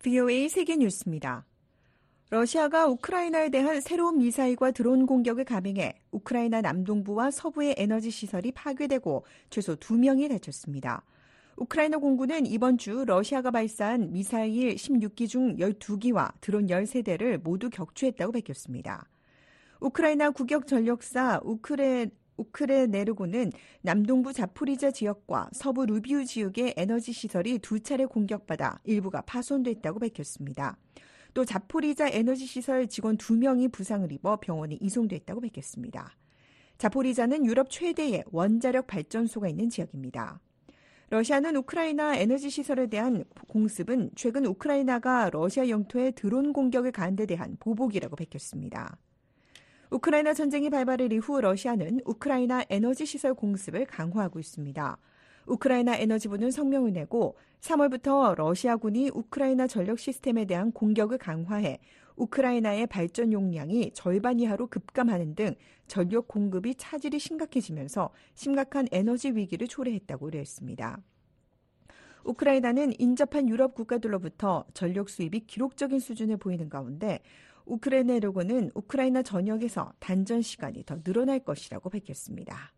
VOA 세계뉴스입니다. 러시아가 우크라이나에 대한 새로운 미사일과 드론 공격을 감행해 우크라이나 남동부와 서부의 에너지 시설이 파괴되고 최소 2명이 다쳤습니다. 우크라이나 공군은 이번 주 러시아가 발사한 미사일 16기 중 12기와 드론 13대를 모두 격추했다고 밝혔습니다. 우크라이나 국영 전력사 우크레네르고는 남동부 자포리자 지역과 서부 루비우 지역의 에너지 시설이 2차례 공격받아 일부가 파손됐다고 밝혔습니다. 또 자포리자 에너지 시설 직원 2명이 부상을 입어 병원에 이송됐다고 밝혔습니다. 자포리자는 유럽 최대의 원자력 발전소가 있는 지역입니다. 러시아는 우크라이나 에너지 시설에 대한 공습은 최근 우크라이나가 러시아 영토에 드론 공격을 가한 데 대한 보복이라고 밝혔습니다. 우크라이나 전쟁이 발발을 이후 러시아는 우크라이나 에너지 시설 공습을 강화하고 있습니다. 우크라이나 에너지부는 성명을 내고 3월부터 러시아군이 우크라이나 전력 시스템에 대한 공격을 강화해 우크라이나의 발전 용량이 절반 이하로 급감하는 등 전력 공급이 차질이 심각해지면서 심각한 에너지 위기를 초래했다고 우려했습니다. 우크라이나는 인접한 유럽 국가들로부터 전력 수입이 기록적인 수준을 보이는 가운데 우크레네르고는 우크라이나 전역에서 단전 시간이 더 늘어날 것이라고 밝혔습니다.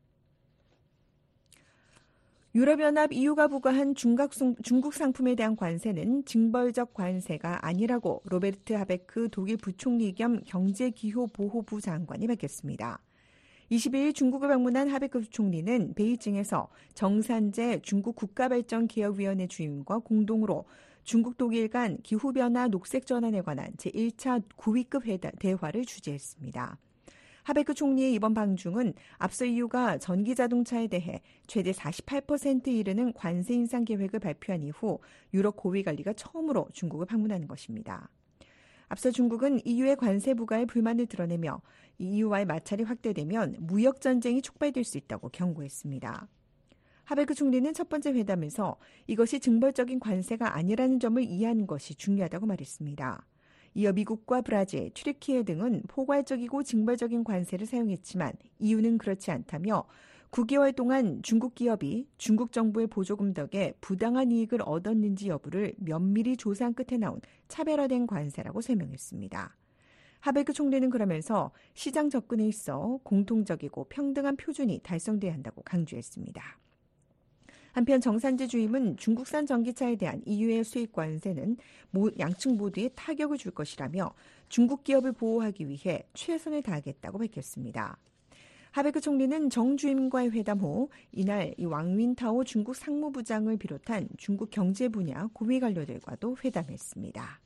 유럽연합 EU가 부과한 중국 상품에 대한 관세는 징벌적 관세가 아니라고 로베르트 하베크 독일 부총리 겸 경제기후보호부 장관이 밝혔습니다. 22일 중국을 방문한 하베크 부총리는 베이징에서 정산제 중국 국가발전개혁위원회 주임과 공동으로 중국 독일 간 기후변화 녹색 전환에 관한 제1차 고위급 대화를 주재했습니다. 하베크 총리의 이번 방중은 앞서 EU가 전기자동차에 대해 최대 48%에 이르는 관세 인상 계획을 발표한 이후 유럽 고위관리가 처음으로 중국을 방문하는 것입니다. 앞서 중국은 EU의 관세 부과에 불만을 드러내며 EU와의 마찰이 확대되면 무역 전쟁이 촉발될 수 있다고 경고했습니다. 하베크 총리는 첫 번째 회담에서 이것이 징벌적인 관세가 아니라는 점을 이해하는 것이 중요하다고 말했습니다. 이어 미국과 브라질, 튀르키예 등은 포괄적이고 징벌적인 관세를 사용했지만 EU는 그렇지 않다며 9개월 동안 중국 기업이 중국 정부의 보조금 덕에 부당한 이익을 얻었는지 여부를 면밀히 조사한 끝에 나온 차별화된 관세라고 설명했습니다. 하베크 총리는 그러면서 시장 접근에 있어 공통적이고 평등한 표준이 달성돼야 한다고 강조했습니다. 한편 정산제 주임은 중국산 전기차에 대한 EU의 수입 관세는 양측 모두에 타격을 줄 것이라며 중국 기업을 보호하기 위해 최선을 다하겠다고 밝혔습니다. 하베크 총리는 정 주임과의 회담 후 이날 왕윈타오 중국 상무부장을 비롯한 중국 경제 분야 고위 관료들과도 회담했습니다.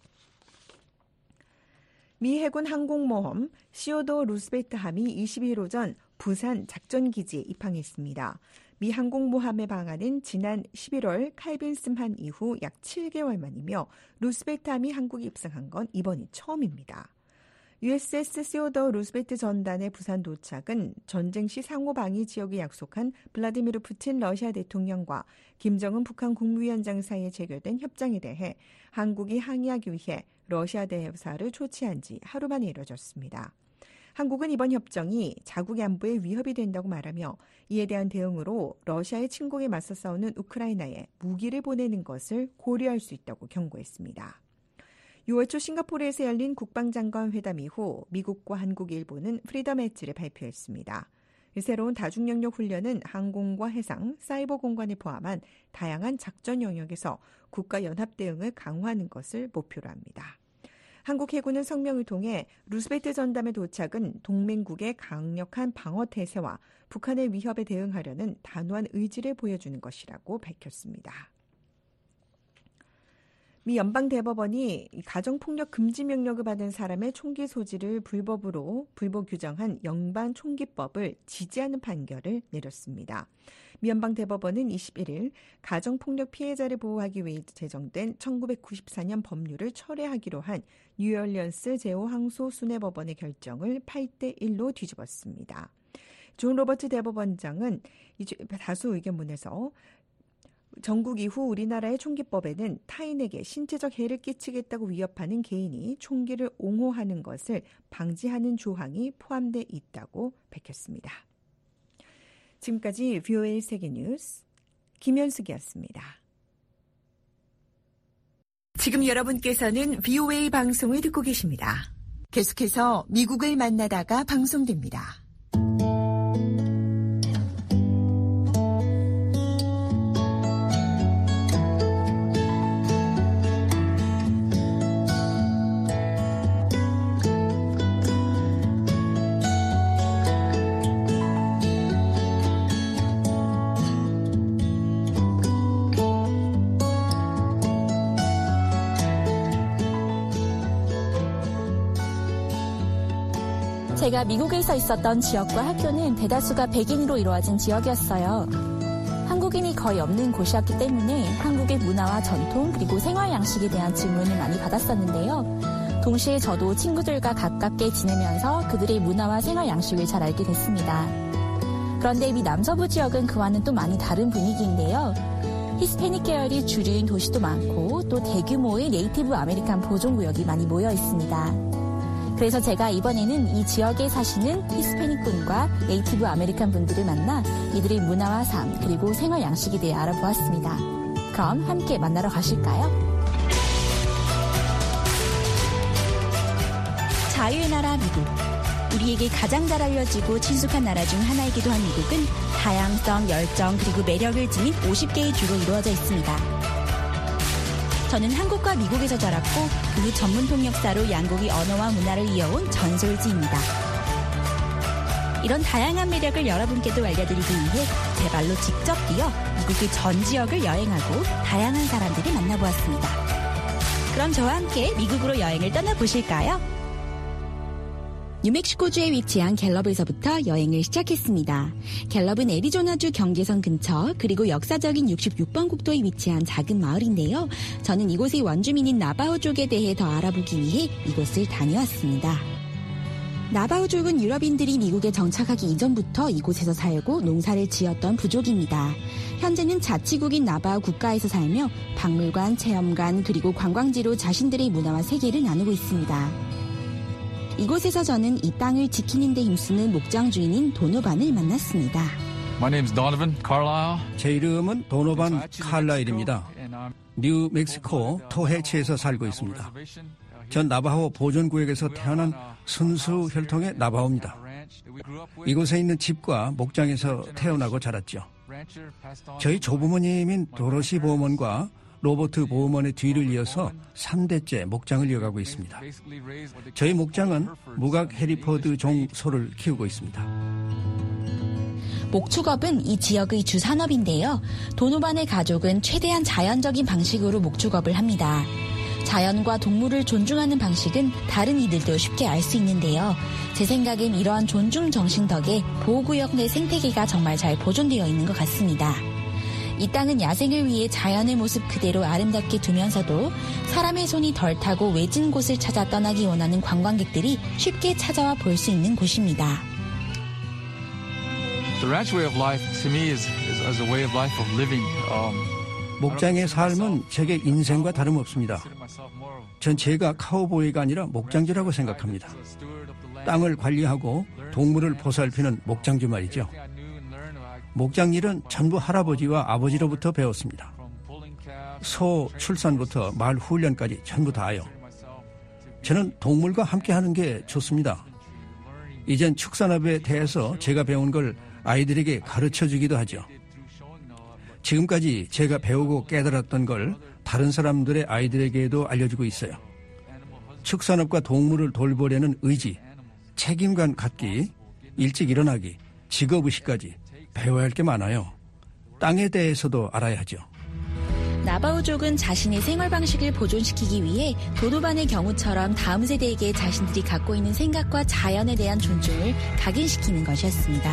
미 해군 항공모함 시오도 루스베트 함이 22일 오전 부산 작전기지에 입항했습니다. 미 항공모함의 방한은 지난 11월 칼빈슨 이후 약 7개월 만이며 루스베트 함이 한국에 입성한 건 이번이 처음입니다. USS 시오더 루스베트 전단의 부산 도착은 전쟁 시 상호 방위 지역을 약속한 블라디미르 푸틴 러시아 대통령과 김정은 북한 국무위원장 사이에 체결된 협정에 대해 한국이 항의하기 위해 러시아 대사를 초치한 지 하루 만에 이뤄졌습니다. 한국은 이번 협정이 자국의 안보에 위협이 된다고 말하며 이에 대한 대응으로 러시아의 침공에 맞서 싸우는 우크라이나에 무기를 보내는 것을 고려할 수 있다고 경고했습니다. 6월 초 싱가포르에서 열린 국방장관 회담 이후 미국과 한국, 일본은 프리덤 엣지를 발표했습니다. 새로운 다중영역 훈련은 항공과 해상, 사이버 공간을 포함한 다양한 작전 영역에서 국가 연합 대응을 강화하는 것을 목표로 합니다. 한국 해군은 성명을 통해 루스베트 전담의 도착은 동맹국의 강력한 방어 태세와 북한의 위협에 대응하려는 단호한 의지를 보여주는 것이라고 밝혔습니다. 미 연방대법원이 가정폭력 금지 명령을 받은 사람의 총기 소지를 불법 규정한 연방총기법을 지지하는 판결을 내렸습니다. 미 연방대법원은 21일 가정폭력 피해자를 보호하기 위해 제정된 1994년 법률을 철회하기로 한 뉴올리언스 제5항소수뇌법원의 결정을 8대1로 뒤집었습니다. 존 로버트 대법원장은 다수 의견문에서 전국 이후 우리나라의 총기법에는 타인에게 신체적 해를 끼치겠다고 위협하는 개인이 총기를 옹호하는 것을 방지하는 조항이 포함되어 있다고 밝혔습니다. 지금까지 VOA 세계뉴스 김현숙이었습니다. 지금 여러분께서는 VOA 방송을 듣고 계십니다. 계속해서 미국을 만나다가 방송됩니다. 제가 미국에서 있었던 지역과 학교는 대다수가 백인으로 이루어진 지역이었어요. 한국인이 거의 없는 곳이었기 때문에 한국의 문화와 전통 그리고 생활 양식에 대한 질문을 많이 받았었는데요. 동시에 저도 친구들과 가깝게 지내면서 그들의 문화와 생활 양식을 잘 알게 됐습니다. 그런데 이 남서부 지역은 그와는 또 많이 다른 분위기인데요. 히스패닉 계열이 주류인 도시도 많고 또 대규모의 네이티브 아메리칸 보존구역이 많이 모여 있습니다. 그래서 제가 이번에는 이 지역에 사시는 히스패닉 분과 네이티브 아메리칸 분들을 만나 이들의 문화와 삶 그리고 생활 양식에 대해 알아보았습니다. 그럼 함께 만나러 가실까요? 자유의 나라 미국. 우리에게 가장 잘 알려지고 친숙한 나라 중 하나이기도 한 미국은 다양성, 열정 그리고 매력을 지닌 50개의 주로 이루어져 있습니다. 저는 한국과 미국에서 자랐고 그 후 전문 통역사로 양국의 언어와 문화를 이어온 전솔지입니다. 이런 다양한 매력을 여러분께도 알려드리기 위해 제 발로 직접 뛰어 미국의 전 지역을 여행하고 다양한 사람들을 만나보았습니다. 그럼 저와 함께 미국으로 여행을 떠나보실까요? 뉴멕시코주에 위치한 갤럽에서부터 여행을 시작했습니다. 갤럽은 애리조나주 경계선 근처 그리고 역사적인 66번 국도에 위치한 작은 마을인데요. 저는 이곳의 원주민인 나바호족에 대해 더 알아보기 위해 이곳을 다녀왔습니다. 나바호족은 유럽인들이 미국에 정착하기 이전부터 이곳에서 살고 농사를 지었던 부족입니다. 현재는 자치국인 나바호 국가에서 살며 박물관, 체험관 그리고 관광지로 자신들의 문화와 세계를 나누고 있습니다. 이곳에서 저는 이 땅을 지키는 데 힘쓰는 목장 주인인 도노반을 만났습니다. My name is Donovan Carlisle. 제 이름은 도노반 칼라일입니다. 뉴멕시코 토헤치에서 살고 있습니다. 전 나바호 보존구역에서 태어난 순수 혈통의 나바호입니다. 이곳에 있는 집과 목장에서 태어나고 자랐죠. 저희 조부모님인 도로시 보험원과 로버트 보험원의 뒤를 이어서 3대째 목장을 이어가고 있습니다. 저희 목장은 무각 해리포드 종 소를 키우고 있습니다. 목축업은 이 지역의 주 산업인데요. 도노반의 가족은 최대한 자연적인 방식으로 목축업을 합니다. 자연과 동물을 존중하는 방식은 다른 이들도 쉽게 알 수 있는데요. 제 생각엔 이러한 존중 정신 덕에 보호구역 내 생태계가 정말 잘 보존되어 있는 것 같습니다. 이 땅은 야생을 위해 자연의 모습 그대로 아름답게 두면서도 사람의 손이 덜 타고 외진 곳을 찾아 떠나기 원하는 관광객들이 쉽게 찾아와 볼 수 있는 곳입니다. The ranch way of life to me is a way of life of living. 목장의 삶은 제게 인생과 다름없습니다. 전 제가 카우보이가 아니라 목장주라고 생각합니다. 땅을 관리하고 동물을 보살피는 목장주 말이죠. 목장 일은 전부 할아버지와 아버지로부터 배웠습니다. 소 출산부터 말 훈련까지 전부 다요. 저는 동물과 함께하는 게 좋습니다. 이젠 축산업에 대해서 제가 배운 걸 아이들에게 가르쳐주기도 하죠. 지금까지 제가 배우고 깨달았던 걸 다른 사람들의 아이들에게도 알려주고 있어요. 축산업과 동물을 돌보려는 의지, 책임감 갖기, 일찍 일어나기, 직업의식까지 배워야 할 게 많아요. 땅에 대해서도 알아야 하죠. 나바호족은 자신의 생활 방식을 보존시키기 위해 도노반의 경우처럼 다음 세대에게 자신들이 갖고 있는 생각과 자연에 대한 존중을 각인시키는 것이었습니다.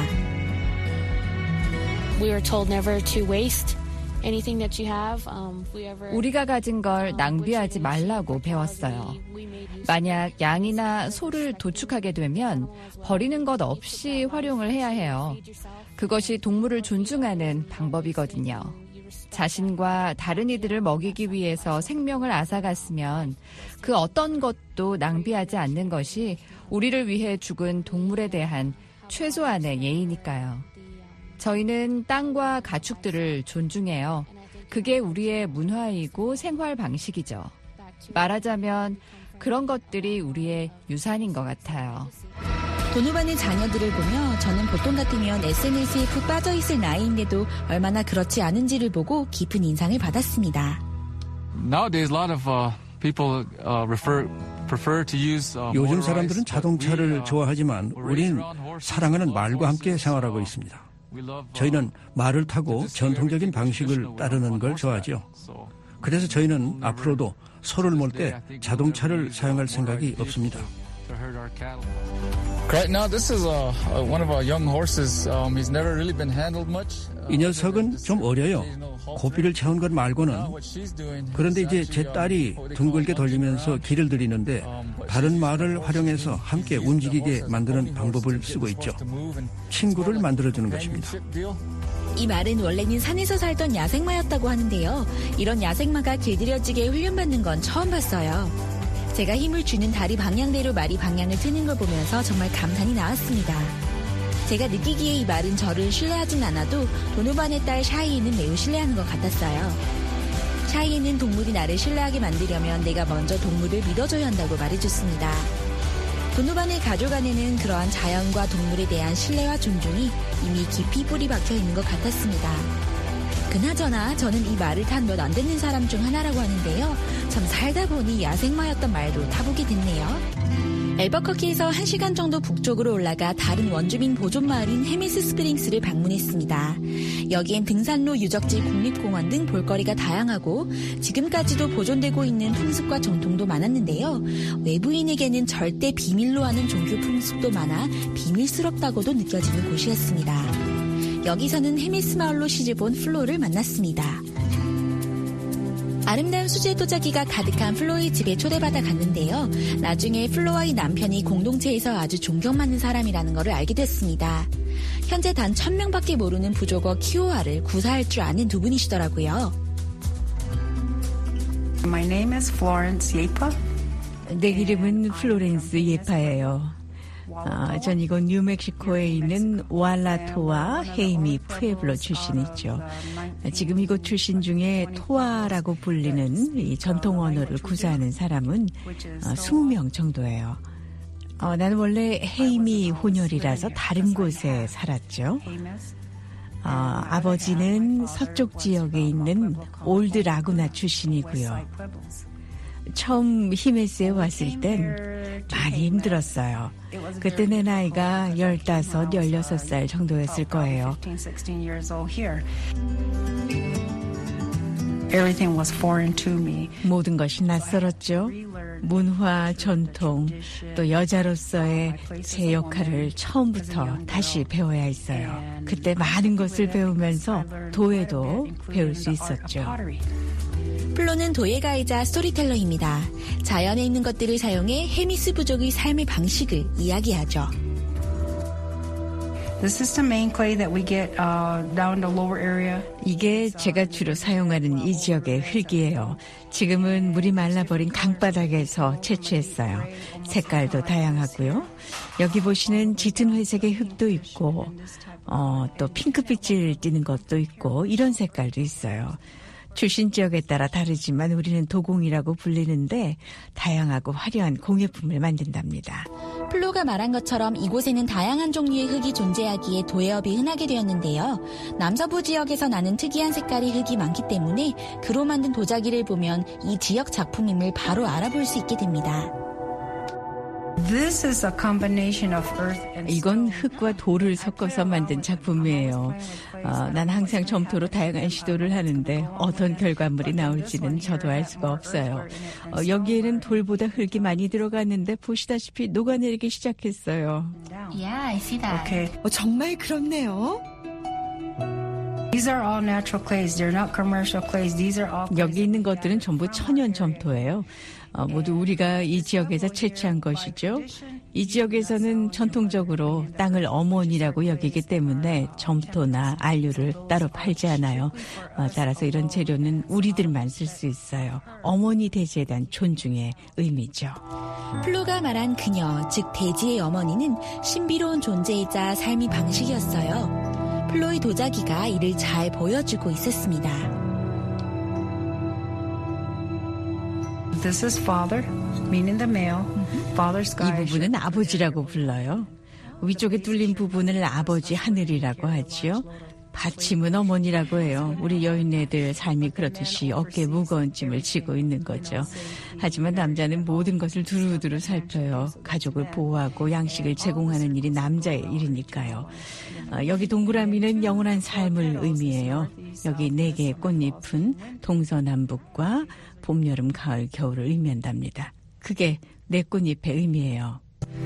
We are told never to waste anything that you have. 우리가 가진 걸 낭비하지 말라고 배웠어요. 만약 양이나 소를 도축하게 되면 버리는 것 없이 활용을 해야 해요. 그것이 동물을 존중하는 방법이거든요. 자신과 다른 이들을 먹이기 위해서 생명을 앗아갔으면 그 어떤 것도 낭비하지 않는 것이 우리를 위해 죽은 동물에 대한 최소한의 예의니까요. 저희는 땅과 가축들을 존중해요. 그게 우리의 문화이고 생활 방식이죠. 말하자면 그런 것들이 우리의 유산인 것 같아요. 도노반의 자녀들을 보며 저는 보통 같으면 SNS에 푹 빠져있을 나이인데도 얼마나 그렇지 않은지를 보고 깊은 인상을 받았습니다. Nowadays, a lot of people prefer to use. 요즘 사람들은 자동차를 좋아하지만 우리는 사랑하는 말과 함께 생활하고 있습니다. 저희는 말을 타고 전통적인 방식을 따르는 걸 좋아하죠. 그래서 저희는 앞으로도 소를 몰 때 자동차를 사용할 생각이 없습니다. Right now, this is one of our young horses. He's never really been handled much. 이 녀석은 좀 어려요. 고삐를 채운 것 말고는. 그런데 이제 제 딸이 둥글게 돌리면서 길을 들이는데 다른 말을 활용해서 함께 움직이게 만드는 방법을 쓰고 있죠. 친구를 만들어주는 것입니다. 이 말은 원래는 산에서 살던 야생마였다고 하는데요. 이런 야생마가 길들여지게 훈련받는 건 처음 봤어요. 제가 힘을 주는 다리 방향대로 말이 방향을 트는 걸 보면서 정말 감탄이 나왔습니다. 제가 느끼기에 이 말은 저를 신뢰하진 않아도 도노반의 딸 샤이에는 매우 신뢰하는 것 같았어요. 샤이에는 동물이 나를 신뢰하게 만들려면 내가 먼저 동물을 믿어줘야 한다고 말해줬습니다. 도노반의 가족 안에는 그러한 자연과 동물에 대한 신뢰와 존중이 이미 깊이 뿌리 박혀 있는 것 같았습니다. 그나저나 저는 이 말을 탄 몇 안 되는 사람 중 하나라고 하는데요. 참 살다 보니 야생마였던 말도 타보게 됐네요. 엘버커키에서 1시간 정도 북쪽으로 올라가 다른 원주민 보존 마을인 헤미스 스프링스를 방문했습니다. 여기엔 등산로, 유적지, 국립공원 등 볼거리가 다양하고 지금까지도 보존되고 있는 풍습과 전통도 많았는데요. 외부인에게는 절대 비밀로 하는 종교 풍습도 많아 비밀스럽다고도 느껴지는 곳이었습니다. 여기서는 헤미스 마을로 시집온 플로를 만났습니다. 아름다운 수제 도자기가 가득한 플로의 집에 초대받아 갔는데요. 나중에 플로와 이 남편이 공동체에서 아주 존경받는 사람이라는 것을 알게 됐습니다. 현재 단 1000명밖에 모르는 부족어 키오아를 구사할 줄 아는 두 분이시더라고요. My name is Florence Yepa. 내 이름은 플로렌스 예파예요. 전 이곳 뉴멕시코에 있는 오알라토아 헤이미 푸에블로 출신이죠. 지금 이곳 출신 중에 토아라고 불리는 이 전통 언어를 구사하는 사람은 20명 정도예요. 나는 원래 헤이미 혼혈이라서 다른 곳에 살았죠. 아버지는 서쪽 지역에 있는 올드 라구나 출신이고요. 처음 히메스에 왔을 땐 많이 힘들었어요. 그때 내 나이가 15, 16살 정도였을 거예요. 모든 것이 낯설었죠. 문화, 전통, 또 여자로서의 제 역할을 처음부터 다시 배워야 했어요. 그때 많은 것을 배우면서 도예도 배울 수 있었죠. 플로는 도예가이자 스토리텔러입니다. 자연에 있는 것들을 사용해 헤미스 부족의 삶의 방식을 이야기하죠. This is the main clay that we get down the lower area. 이게 제가 주로 사용하는 이 지역의 흙이에요. 지금은 물이 말라버린 강바닥에서 채취했어요. 색깔도 다양하고요. 여기 보시는 짙은 회색의 흙도 있고 또 핑크빛을 띠는 것도 있고 이런 색깔도 있어요. 출신 지역에 따라 다르지만 우리는 도공이라고 불리는데 다양하고 화려한 공예품을 만든답니다. 플로가 말한 것처럼 이곳에는 다양한 종류의 흙이 존재하기에 도예업이 흔하게 되었는데요. 남서부 지역에서 나는 특이한 색깔의 흙이 많기 때문에 그로 만든 도자기를 보면 이 지역 작품임을 바로 알아볼 수 있게 됩니다. This is a combination of earth and 이건 흙과 돌을 섞어서 만든 작품이에요. 난 항상 점토로 다양한 시도를 하는데 어떤 결과물이 나올지는 저도 알 수가 없어요. 여기에는 돌보다 흙이 많이 들어갔는데 보시다시피 녹아내리기 시작했어요. Yeah, I see that. Okay. 정말 그렇네요. These are all natural clays. They're not commercial clays. These are all 여기 있는 것들은 전부 천연 점토예요. 모두 우리가 이 지역에서 채취한 것이죠. 이 지역에서는 전통적으로 땅을 어머니라고 여기기 때문에 점토나 안류를 따로 팔지 않아요. 따라서 이런 재료는 우리들만 쓸 수 있어요. 어머니 대지에 대한 존중의 의미죠. 플로가 말한 그녀, 즉 대지의 어머니는 신비로운 존재이자 삶의 방식이었어요. 플로의 도자기가 이를 잘 보여주고 있었습니다. This is father, meaning the male. Father's 이 sky. 부분은 아버지라고 불러요. 위쪽에 뚫린 부분을 아버지 하늘이라고 하지요. 받침은 어머니라고 해요. 우리 여인네들 삶이 그렇듯이 어깨에 무거운 짐을 지고 있는 거죠. 하지만 남자는 모든 것을 두루두루 살펴요. 가족을 보호하고 양식을 제공하는 일이 남자의 일이니까요. 여기 동그라미는 영원한 삶을 의미해요. 여기 4개의 꽃잎은 동서남북과 봄, 여름, 가을, 겨울을 의미한답니다. 그게 내 꽃잎의 의미예요.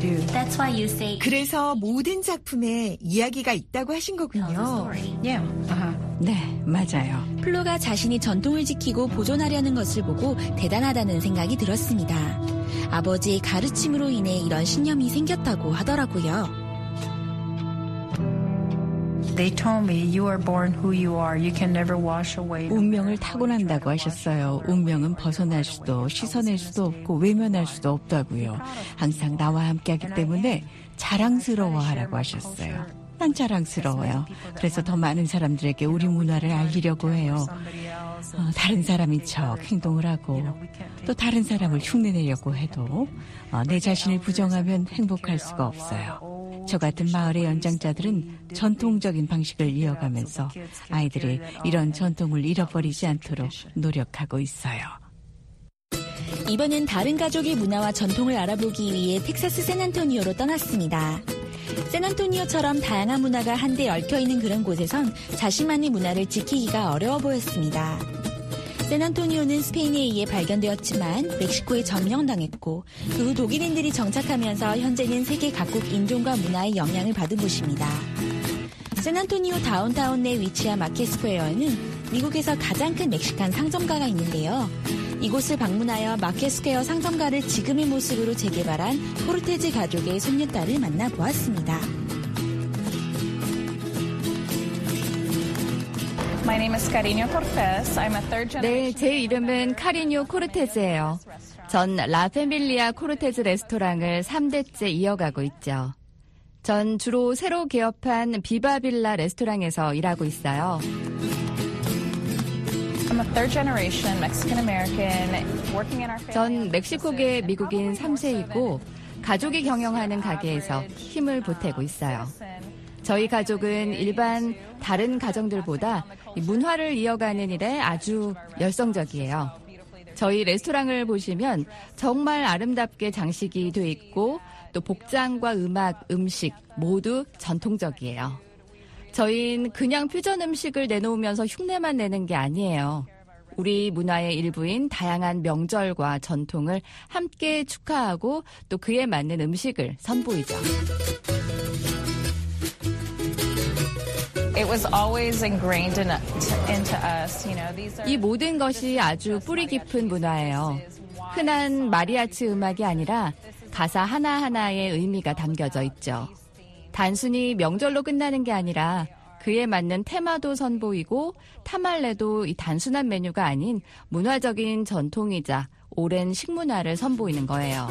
그래서 모든 작품에 이야기가 있다고 하신 거군요. Yeah. 네, 맞아요. 플로가 자신이 전통을 지키고 보존하려는 것을 보고 대단하다는 생각이 들었습니다. 아버지의 가르침으로 인해 이런 신념이 생겼다고 하더라고요. They told me you are born who you are. You can never wash away. 운명을 타고난다고 하셨어요. 운명은 벗어날 수도 씻어낼 수도 없고 외면할 수도 없다고요. 항상 나와 함께하기 때문에 자랑스러워하라고 하셨어요. 난 자랑스러워요. 그래서 더 많은 사람들에게 우리 문화를 알리려고 해요. 다른 사람인 척 행동을 하고 또 다른 사람을 흉내내려고 해도 내 자신을 부정하면 행복할 수가 없어요. 저 같은 마을의 연장자들은 전통적인 방식을 이어가면서 아이들이 이런 전통을 잃어버리지 않도록 노력하고 있어요. 이번엔 다른 가족의 문화와 전통을 알아보기 위해 텍사스 샌안토니오로 떠났습니다. 샌안토니오처럼 다양한 문화가 한데 얽혀있는 그런 곳에선 자신만의 문화를 지키기가 어려워 보였습니다. 샌안토니오는 스페인에 의해 발견되었지만 멕시코에 점령당했고 그 후 독일인들이 정착하면서 현재는 세계 각국 인종과 문화의 영향을 받은 곳입니다. 샌안토니오 다운타운 내 위치한 마켓스퀘어에는 미국에서 가장 큰 멕시칸 상점가가 있는데요. 이곳을 방문하여 마켓스퀘어 상점가를 지금의 모습으로 재개발한 코르테즈 가족의 손녀딸을 만나보았습니다. My name is Cariño Cortez. I'm a third generation. 네, 제 이름은 카리뇨 코르테즈예요. 전 라페밀리아 코르테즈 레스토랑을 3대째 이어가고 있죠. 전 주로 새로 개업한 비바빌라 레스토랑에서 일하고 있어요. I'm a third generation Mexican American working in our family. 전 멕시코계 미국인 3세이고 가족이 경영하는 가게에서 힘을 보태고 있어요. 저희 가족은 일반 다른 가정들보다 문화를 이어가는 일에 아주 열성적이에요. 저희 레스토랑을 보시면 정말 아름답게 장식이 돼 있고 또 복장과 음악, 음식 모두 전통적이에요. 저희는 그냥 퓨전 음식을 내놓으면서 흉내만 내는 게 아니에요. 우리 문화의 일부인 다양한 명절과 전통을 함께 축하하고 또 그에 맞는 음식을 선보이죠. It was always ingrained into us. 이 모든 것이 아주 뿌리 깊은 문화예요. 흔한 마리아치 음악이 아니라 가사 하나하나에 의미가 담겨져 있죠. 단순히 명절로 끝나는 게 아니라 그에 맞는 테마도 선보이고 타말레도 이 단순한 메뉴가 아닌 문화적인 전통이자 오랜 식문화를 선보이는 거예요.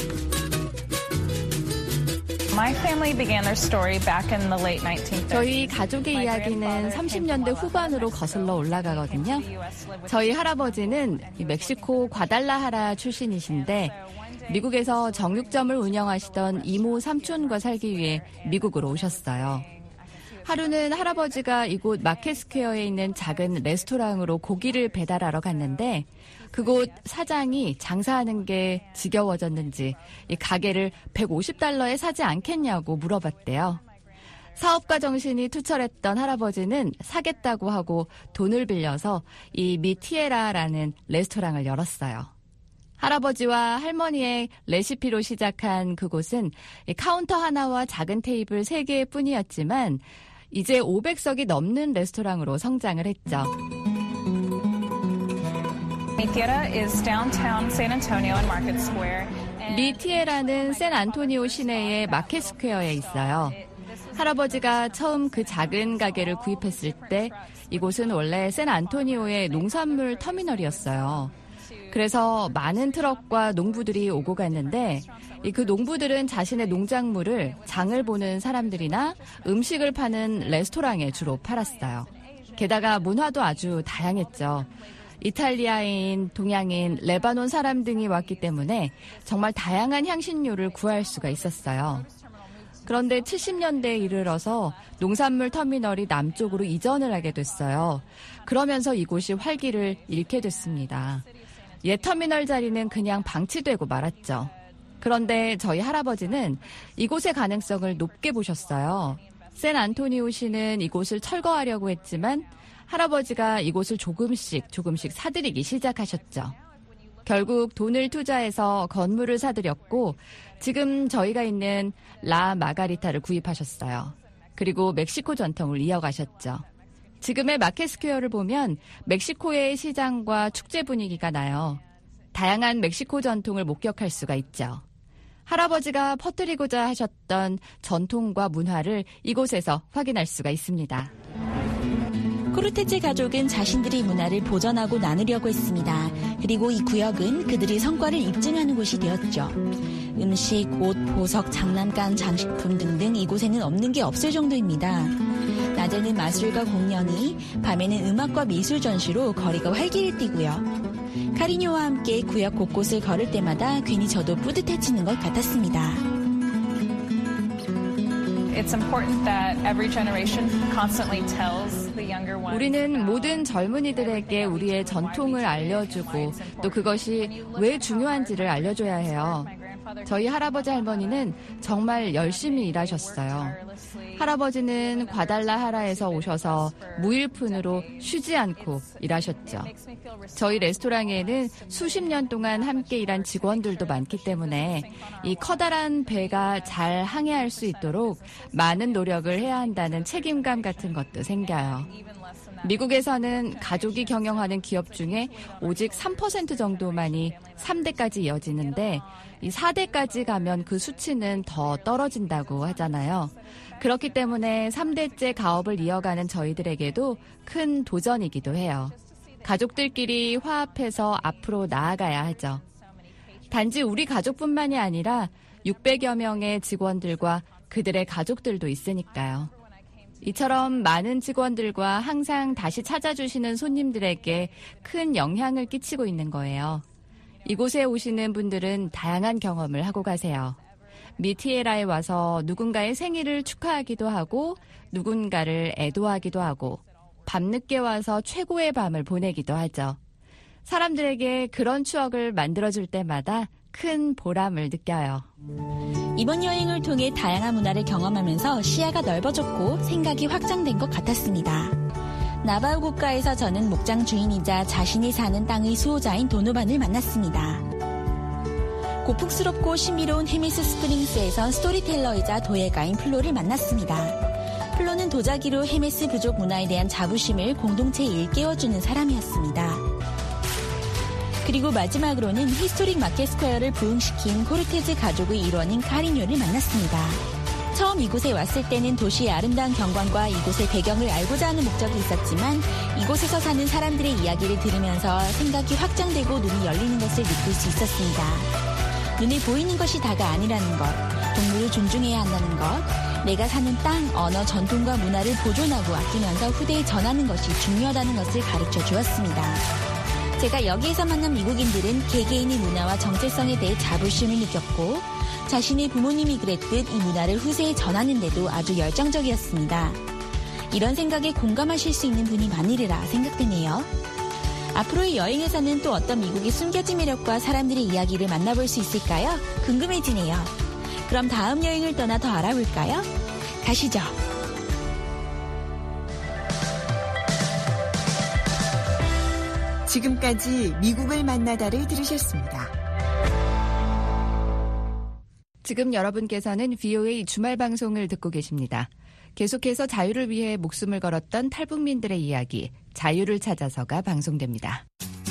My family began their story back in the late 1950s. 저희 가족의 이야기는 30년대 후반으로 거슬러 올라가거든요. 저희 할아버지는 멕시코 과달라하라 출신이신데 미국에서 정육점을 운영하시던 이모 삼촌과 살기 위해 미국으로 오셨어요. 하루는 할아버지가 이곳 마켓스퀘어에 있는 작은 레스토랑으로 고기를 배달하러 갔는데 그곳 사장이 장사하는 게 지겨워졌는지 이 가게를 $150에 사지 않겠냐고 물어봤대요. 사업가 정신이 투철했던 할아버지는 사겠다고 하고 돈을 빌려서 이 미티에라라는 레스토랑을 열었어요. 할아버지와 할머니의 레시피로 시작한 그곳은 카운터 하나와 작은 테이블 3개 뿐이었지만 이제 500석이 넘는 레스토랑으로 성장을 했죠. 미티에라는 샌안토니오 시내의 마켓 스퀘어에 있어요. 할아버지가 처음 그 작은 가게를 구입했을 때 이곳은 원래 샌안토니오의 농산물 터미널이었어요. 그래서 많은 트럭과 농부들이 오고 갔는데 그 농부들은 자신의 농작물을 장을 보는 사람들이나 음식을 파는 레스토랑에 주로 팔았어요. 게다가 문화도 아주 다양했죠. 이탈리아인, 동양인, 레바논 사람 등이 왔기 때문에 정말 다양한 향신료를 구할 수가 있었어요. 그런데 70년대에 이르러서 농산물 터미널이 남쪽으로 이전을 하게 됐어요. 그러면서 이곳이 활기를 잃게 됐습니다. 옛 터미널 자리는 그냥 방치되고 말았죠. 그런데 저희 할아버지는 이곳의 가능성을 높게 보셨어요. 샌안토니오시는 이곳을 철거하려고 했지만 할아버지가 이곳을 조금씩 사들이기 시작하셨죠. 결국 돈을 투자해서 건물을 사들였고 지금 저희가 있는 라 마가리타를 구입하셨어요. 그리고 멕시코 전통을 이어가셨죠. 지금의 마켓스퀘어를 보면 멕시코의 시장과 축제 분위기가 나요. 다양한 멕시코 전통을 목격할 수가 있죠. 할아버지가 퍼뜨리고자 하셨던 전통과 문화를 이곳에서 확인할 수가 있습니다. 코르테즈 가족은 자신들의 문화를 보존하고 나누려고 했습니다. 그리고 이 구역은 그들의 성과를 입증하는 곳이 되었죠. 음식, 옷, 보석, 장난감, 장식품 등등 이곳에는 없는 게 없을 정도입니다. 낮에는 마술과 공연이, 밤에는 음악과 미술 전시로 거리가 활기를 띠고요. 카리뇨와 함께 구역 곳곳을 걸을 때마다 괜히 저도 뿌듯해지는 것 같았습니다. It's important that every generation constantly tells the younger ones. 우리는 모든 젊은이들에게 우리의 전통을 알려주고 또 그것이 왜 중요한지를 알려줘야 해요. 저희 할아버지 할머니는 정말 열심히 일하셨어요. 할아버지는 과달라하라에서 오셔서 무일푼으로 쉬지 않고 일하셨죠. 저희 레스토랑에는 수십 년 동안 함께 일한 직원들도 많기 때문에 이 커다란 배가 잘 항해할 수 있도록 많은 노력을 해야 한다는 책임감 같은 것도 생겨요. 미국에서는 가족이 경영하는 기업 중에 오직 3% 정도만이 3대까지 이어지는데 이 4대까지 가면 그 수치는 더 떨어진다고 하잖아요. 그렇기 때문에 3대째 가업을 이어가는 저희들에게도 큰 도전이기도 해요. 가족들끼리 화합해서 앞으로 나아가야 하죠. 단지 우리 가족뿐만이 아니라 600여 명의 직원들과 그들의 가족들도 있으니까요. 이처럼 많은 직원들과 항상 다시 찾아주시는 손님들에게 큰 영향을 끼치고 있는 거예요. 이곳에 오시는 분들은 다양한 경험을 하고 가세요. 미티에라에 와서 누군가의 생일을 축하하기도 하고 누군가를 애도하기도 하고 밤늦게 와서 최고의 밤을 보내기도 하죠. 사람들에게 그런 추억을 만들어줄 때마다 큰 보람을 느껴요. 이번 여행을 통해 다양한 문화를 경험하면서 시야가 넓어졌고 생각이 확장된 것 같았습니다. 나바우 국가에서 저는 목장 주인이자 자신이 사는 땅의 수호자인 도노반을 만났습니다. 고풍스럽고 신비로운 헤미스 스프링스에서 스토리텔러이자 도예가인 플로를 만났습니다. 플로는 도자기로 헤메스 부족 문화에 대한 자부심을 공동체에 일깨워주는 사람이었습니다. 그리고 마지막으로는 히스토릭 마켓스퀘어를 부흥시킨 코르테즈 가족의 일원인 카리뇨를 만났습니다. 처음 이곳에 왔을 때는 도시의 아름다운 경관과 이곳의 배경을 알고자 하는 목적이 있었지만 이곳에서 사는 사람들의 이야기를 들으면서 생각이 확장되고 눈이 열리는 것을 느낄 수 있었습니다. 눈에 보이는 것이 다가 아니라는 것, 동물을 존중해야 한다는 것, 내가 사는 땅, 언어, 전통과 문화를 보존하고 아끼면서 후대에 전하는 것이 중요하다는 것을 가르쳐 주었습니다. 제가 여기에서 만난 미국인들은 개개인의 문화와 정체성에 대해 자부심을 느꼈고 자신의 부모님이 그랬듯 이 문화를 후세에 전하는 데도 아주 열정적이었습니다. 이런 생각에 공감하실 수 있는 분이 많으리라 생각되네요. 앞으로의 여행에서는 또 어떤 미국의 숨겨진 매력과 사람들의 이야기를 만나볼 수 있을까요? 궁금해지네요. 그럼 다음 여행을 떠나 더 알아볼까요? 가시죠. 지금까지 미국을 만나다를 들으셨습니다. 지금 여러분께서는 VOA 주말 방송을 듣고 계십니다. 계속해서 자유를 위해 목숨을 걸었던 탈북민들의 이야기, 자유를 찾아서가 방송됩니다.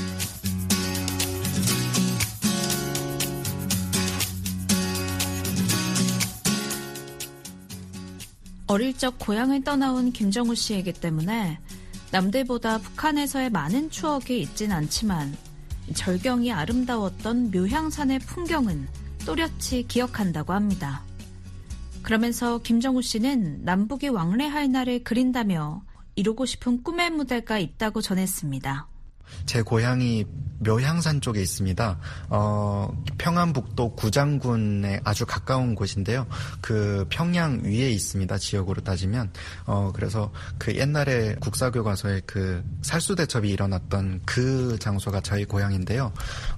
어릴 적 고향을 떠나온 김정우 씨에게 때문에 남들보다 북한에서의 많은 추억이 있진 않지만 절경이 아름다웠던 묘향산의 풍경은 또렷이 기억한다고 합니다. 그러면서 김정우 씨는 남북이 왕래할 날을 그린다며 이루고 싶은 꿈의 무대가 있다고 전했습니다. 제 고향이 묘향산 쪽에 있습니다. 평안북도 구장군에 아주 가까운 곳인데요. 그 평양 위에 있습니다. 지역으로 따지면. 그래서 그 옛날에 국사교과서에 그 살수대첩이 일어났던 그 장소가 저희 고향인데요.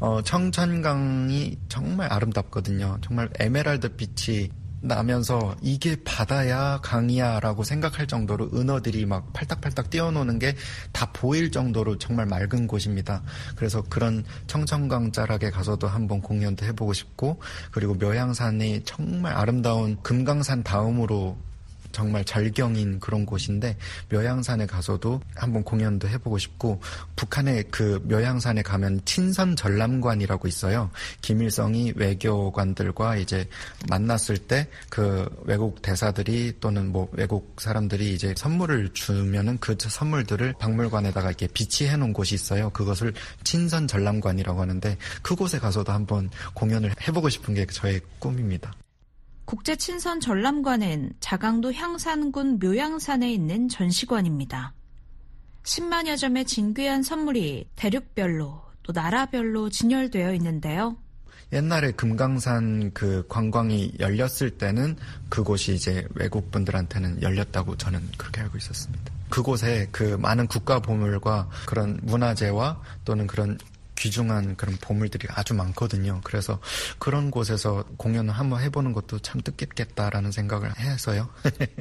청천강이 정말 아름답거든요. 정말 에메랄드 빛이 나면서 이게 바다야 강이야 라고 생각할 정도로 은어들이 막 팔딱팔딱 뛰어노는 게 다 보일 정도로 정말 맑은 곳입니다. 그래서 그런 청천강 자락에 가서도 한번 공연도 해보고 싶고, 그리고 묘향산이 정말 아름다운 금강산 다음으로 정말 절경인 그런 곳인데 묘향산에 가서도 한번 공연도 해보고 싶고, 북한의 그 묘향산에 가면 친선 전람관이라고 있어요. 김일성이 외교관들과 이제 만났을 때 그 외국 대사들이 또는 뭐 외국 사람들이 이제 선물을 주면은 그 선물들을 박물관에다가 이렇게 비치해 놓은 곳이 있어요. 그것을 친선 전람관이라고 하는데 그곳에 가서도 한번 공연을 해보고 싶은 게 저의 꿈입니다. 국제친선 전람관은 자강도 향산군 묘향산에 있는 전시관입니다. 10만여 점의 진귀한 선물이 대륙별로 또 나라별로 진열되어 있는데요. 옛날에 금강산 그 관광이 열렸을 때는 그곳이 이제 외국분들한테는 열렸다고 저는 그렇게 알고 있었습니다. 그곳에 그 많은 국가 보물과 그런 문화재와 또는 그런 귀중한 그런 보물들이 아주 많거든요. 그래서 그런 곳에서 공연을 한번 해보는 것도 참 뜻깊겠다라는 생각을 해서요.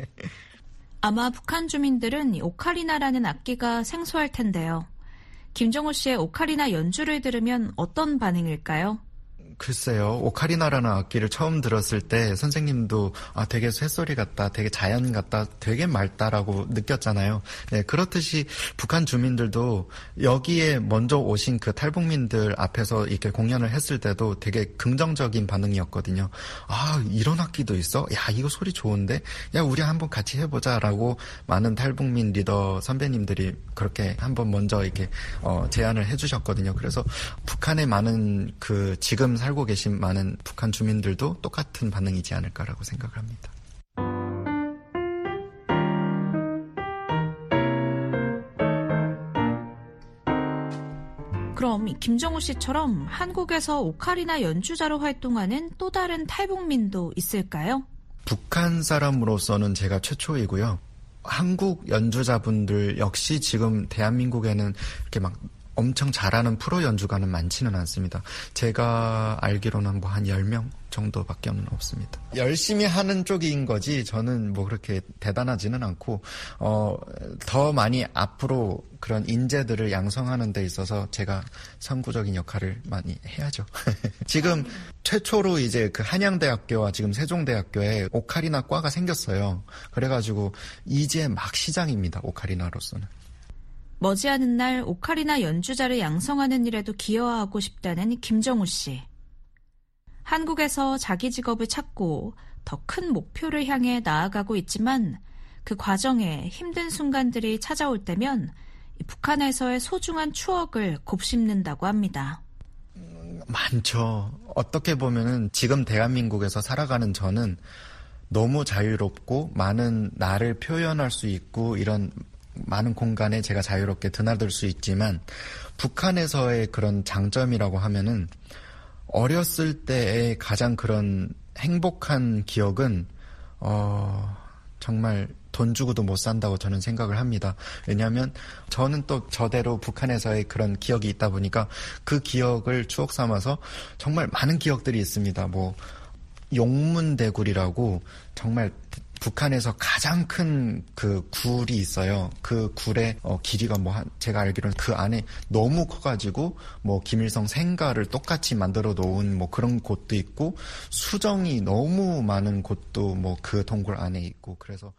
아마 북한 주민들은 오카리나라는 악기가 생소할 텐데요. 김정우 씨의 오카리나 연주를 들으면 어떤 반응일까요? 글쎄요. 오카리나라는 악기를 처음 들었을 때 선생님도 되게 쇳소리 같다, 되게 자연 같다, 되게 맑다라고 느꼈잖아요. 네, 그렇듯이 북한 주민들도 여기에 먼저 오신 그 탈북민들 앞에서 이렇게 공연을 했을 때도 되게 긍정적인 반응이었거든요. 이런 악기도 있어? 야, 이거 소리 좋은데? 야, 우리 한번 같이 해보자라고 많은 탈북민 리더 선배님들이 그렇게 한번 먼저 이렇게 제안을 해주셨거든요. 그래서 북한의 많은 그 지금 살고 계신 많은 북한 주민들도 똑같은 반응이지 않을까라고 생각을 합니다. 그럼 김정우 씨처럼 한국에서 오카리나 연주자로 활동하는 또 다른 탈북민도 있을까요? 북한 사람으로서는 제가 최초이고요. 한국 연주자분들 역시 지금 대한민국에는 이렇게 막 엄청 잘하는 프로 연주가는 많지는 않습니다. 제가 알기로는 뭐 한 10명 정도밖에 없습니다. 열심히 하는 쪽인 거지 저는 뭐 그렇게 대단하지는 않고 더 많이 앞으로 그런 인재들을 양성하는 데 있어서 제가 선구적인 역할을 많이 해야죠. 지금 최초로 이제 그 한양대학교와 지금 세종대학교에 오카리나 과가 생겼어요. 그래가지고 이제 막 시장입니다. 오카리나로서는. 머지않은 날 오카리나 연주자를 양성하는 일에도 기여하고 싶다는 김정우 씨. 한국에서 자기 직업을 찾고 더 큰 목표를 향해 나아가고 있지만 그 과정에 힘든 순간들이 찾아올 때면 북한에서의 소중한 추억을 곱씹는다고 합니다. 많죠. 어떻게 보면은 지금 대한민국에서 살아가는 저는 너무 자유롭고 많은 나를 표현할 수 있고 이런 많은 공간에 제가 자유롭게 드나들 수 있지만 북한에서의 그런 장점이라고 하면은 어렸을 때의 가장 그런 행복한 기억은 정말 돈 주고도 못 산다고 저는 생각을 합니다. 왜냐하면 저는 또 저대로 북한에서의 그런 기억이 있다 보니까 그 기억을 추억 삼아서 정말 많은 기억들이 있습니다. 뭐 용문대굴이라고 정말 북한에서 가장 큰 그 굴이 있어요. 그 굴의 길이가 제가 알기로는 그 안에 너무 커가지고 뭐 김일성 생가를 똑같이 만들어 놓은 뭐 그런 곳도 있고 수정이 너무 많은 곳도 뭐 그 동굴 안에 있고 그래서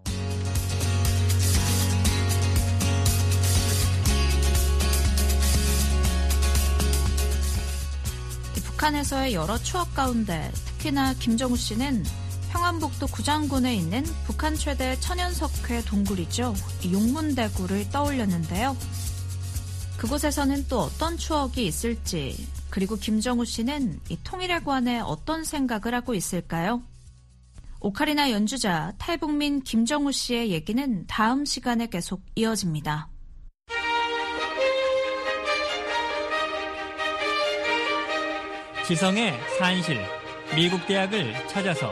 북한에서의 여러 추억 가운데 특히나 김정우 씨는 평안북도 구장군에 있는 북한 최대 천연석회 동굴이죠. 용문대굴을 떠올렸는데요. 그곳에서는 또 어떤 추억이 있을지, 그리고 김정우 씨는 이 통일에 관해 어떤 생각을 하고 있을까요? 오카리나 연주자 탈북민 김정우 씨의 얘기는 다음 시간에 계속 이어집니다. 지성의 산실, 미국 대학을 찾아서.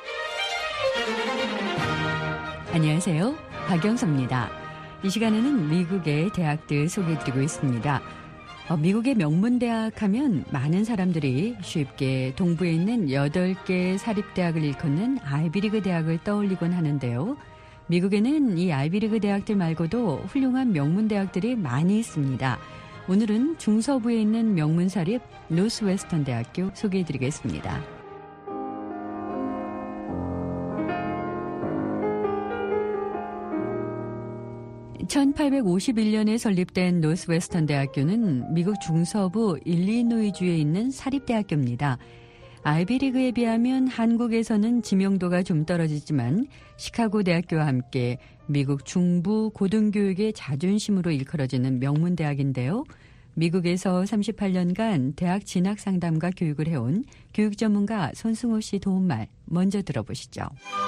안녕하세요. 박영서입니다. 이 시간에는 미국의 대학들 소개해드리고 있습니다. 미국의 명문대학 하면 많은 사람들이 쉽게 동부에 있는 8개 사립대학을 일컫는 아이비리그 대학을 떠올리곤 하는데요. 미국에는 이 아이비리그 대학들 말고도 훌륭한 명문대학들이 많이 있습니다. 오늘은 중서부에 있는 명문사립 노스웨스턴 대학교 소개해드리겠습니다. 1851년에 설립된 노스웨스턴 대학교는 미국 중서부 일리노이주에 있는 사립대학교입니다. 아이비리그에 비하면 한국에서는 지명도가 좀 떨어지지만 시카고 대학교와 함께 미국 중부 고등교육의 자존심으로 일컬어지는 명문대학인데요. 미국에서 38년간 대학 진학 상담과 교육을 해온 교육 전문가 손승호 씨 도움말 먼저 들어보시죠.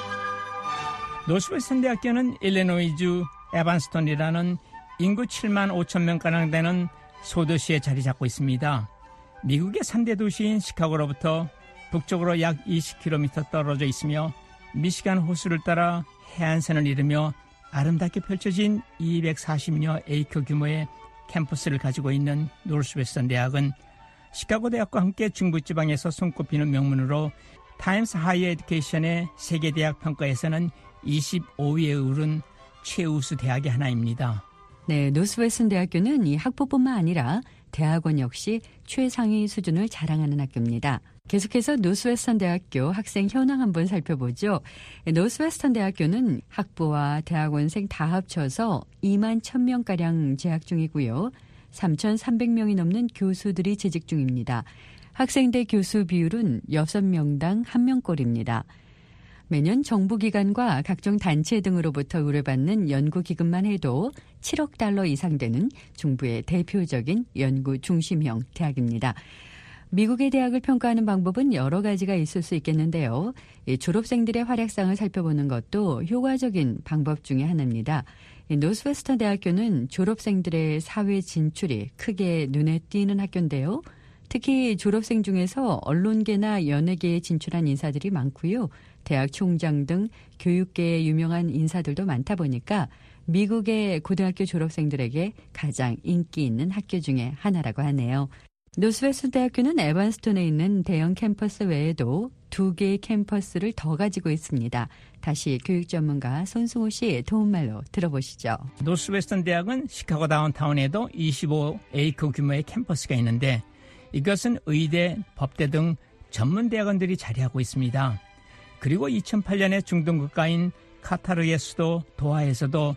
노스웨스턴 대학교는 일리노이주 에반스톤이라는 인구 7만 5천 명가량 되는 소도시에 자리 잡고 있습니다. 미국의 3대 도시인 시카고로부터 북쪽으로 약 20km 떨어져 있으며 미시간 호수를 따라 해안선을 이루며 아름답게 펼쳐진 240여 에이커 규모의 캠퍼스를 가지고 있는 노스웨스턴 대학은 시카고 대학과 함께 중부지방에서 손꼽히는 명문으로 타임스 하이어 에듀케이션의 세계대학 평가에서는 25위에 오른 최우수 대학의 하나입니다. 네, 노스웨스턴 대학교는 이 학부뿐만 아니라 대학원 역시 최상위 수준을 자랑하는 학교입니다. 계속해서 노스웨스턴 대학교 학생 현황 한번 살펴보죠. 노스웨스턴 대학교는 학부와 대학원생 다 합쳐서 2만 1,000명가량 재학 중이고요. 3,300명이 넘는 교수들이 재직 중입니다. 학생 대 교수 비율은 6명당 1명꼴입니다. 매년 정부기관과 각종 단체 등으로부터 의뢰받는 연구기금만 해도 7억 달러 이상 되는 중부의 대표적인 연구 중심형 대학입니다. 미국의 대학을 평가하는 방법은 여러 가지가 있을 수 있겠는데요. 졸업생들의 활약상을 살펴보는 것도 효과적인 방법 중에 하나입니다. 노스웨스턴 대학교는 졸업생들의 사회 진출이 크게 눈에 띄는 학교인데요. 특히 졸업생 중에서 언론계나 연예계에 진출한 인사들이 많고요. 대학 총장 등 교육계에 유명한 인사들도 많다 보니까 미국의 고등학교 졸업생들에게 가장 인기 있는 학교 중에 하나라고 하네요. 노스웨스턴 대학교는 에반스톤에 있는 대형 캠퍼스 외에도 2개의 캠퍼스를 더 가지고 있습니다. 다시 교육 전문가 손승호 씨 도움말로 들어보시죠. 노스웨스턴 대학은 시카고 다운타운에도 25에이커 규모의 캠퍼스가 있는데 이것은 의대, 법대 등 전문 대학원들이 자리하고 있습니다. 그리고 2008년에 중동 국가인 카타르의 수도 도하에서도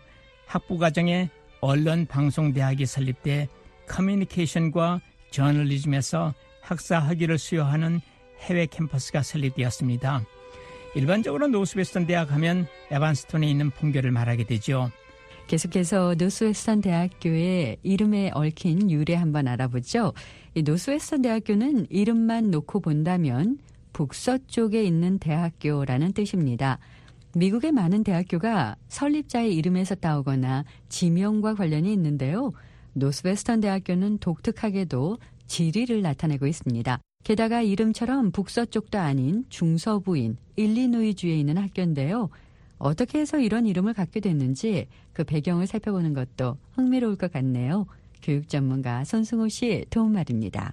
학부과정에 언론방송대학이 설립돼 커뮤니케이션과 저널리즘에서 학사 학위를 수여하는 해외 캠퍼스가 설립되었습니다. 일반적으로 노스웨스턴 대학 하면 에반스톤에 있는 본교를 말하게 되죠. 계속해서 노스웨스턴 대학교의 이름에 얽힌 유래 한번 알아보죠. 이 노스웨스턴 대학교는 이름만 놓고 본다면 북서쪽에 있는 대학교라는 뜻입니다. 미국의 많은 대학교가 설립자의 이름에서 따오거나 지명과 관련이 있는데요. 노스웨스턴 대학교는 독특하게도 지리를 나타내고 있습니다. 게다가 이름처럼 북서쪽도 아닌 중서부인 일리노이주에 있는 학교인데요. 어떻게 해서 이런 이름을 갖게 됐는지 그 배경을 살펴보는 것도 흥미로울 것 같네요. 교육 전문가 손승호 씨 도움말입니다.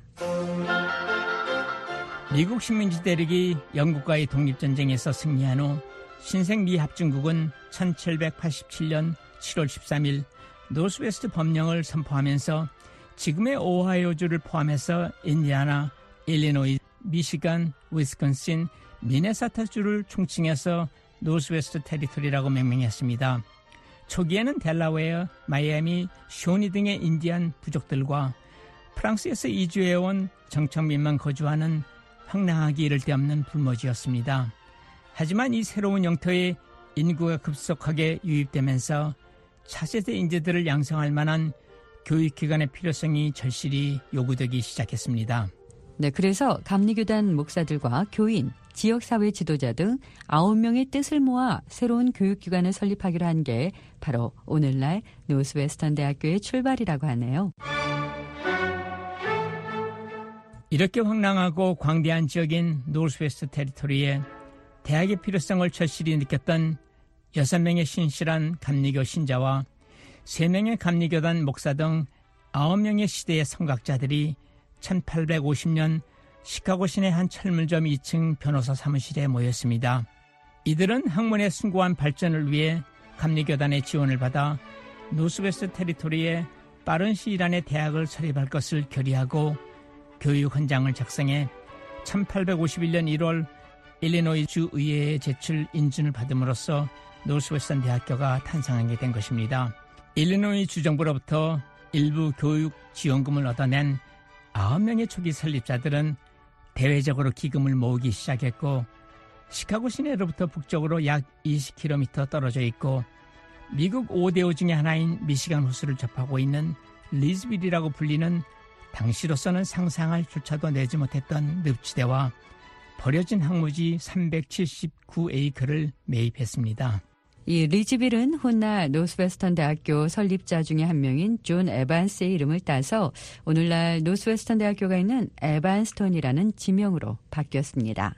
미국 식민지 대륙이 영국과의 독립전쟁에서 승리한 후 신생 미 합중국은 1787년 7월 13일 노스웨스트 법령을 선포하면서 지금의 오하이오주를 포함해서 인디아나, 일리노이, 미시간, 위스콘신, 미네소타주를 총칭해서 노스웨스트 테리토리라고 명명했습니다. 초기에는 델라웨어, 마이애미, 쇼니 등의 인디안 부족들과 프랑스에서 이주해온 정착민만 거주하는 황량하기 이를 데 없는 불모지였습니다. 하지만 이 새로운 영토에 인구가 급속하게 유입되면서 차세대 인재들을 양성할 만한 교육기관의 필요성이 절실히 요구되기 시작했습니다. 네, 그래서 감리교단 목사들과 교인, 지역사회 지도자 등 9명의 뜻을 모아 새로운 교육기관을 설립하기로 한 게 바로 오늘날 노스웨스턴 대학교의 출발이라고 하네요. 이렇게 황량하고 광대한 지역인 노스웨스트 테리토리에 대학의 필요성을 절실히 느꼈던 6명의 신실한 감리교 신자와 3명의 감리교단 목사 등 9명의 시대의 선각자들이 1850년 시카고 시내 한 철물점 2층 변호사 사무실에 모였습니다. 이들은 학문의 숭고한 발전을 위해 감리교단의 지원을 받아 노스웨스트 테리토리에 빠른 시일 안에 대학을 설립할 것을 결의하고 교육 헌장을 작성해 1851년 1월 일리노이 주의회에 제출 인준을 받음으로써 노스웨스턴 대학교가 탄생하게 된 것입니다. 일리노이 주정부로부터 일부 교육 지원금을 얻어낸 9명의 초기 설립자들은 대외적으로 기금을 모으기 시작했고 시카고 시내로부터 북쪽으로 약 20km 떨어져 있고 미국 5대호 중의 하나인 미시간 호수를 접하고 있는 리즈빌이라고 불리는 당시로서는 상상할 조차도 내지 못했던 늪지대와 버려진 항무지 379에이커를 매입했습니다. 이 리즈빌은 훗날 노스웨스턴 대학교 설립자 중에 한 명인 존 에반스의 이름을 따서 오늘날 노스웨스턴 대학교가 있는 에반스턴이라는 지명으로 바뀌었습니다.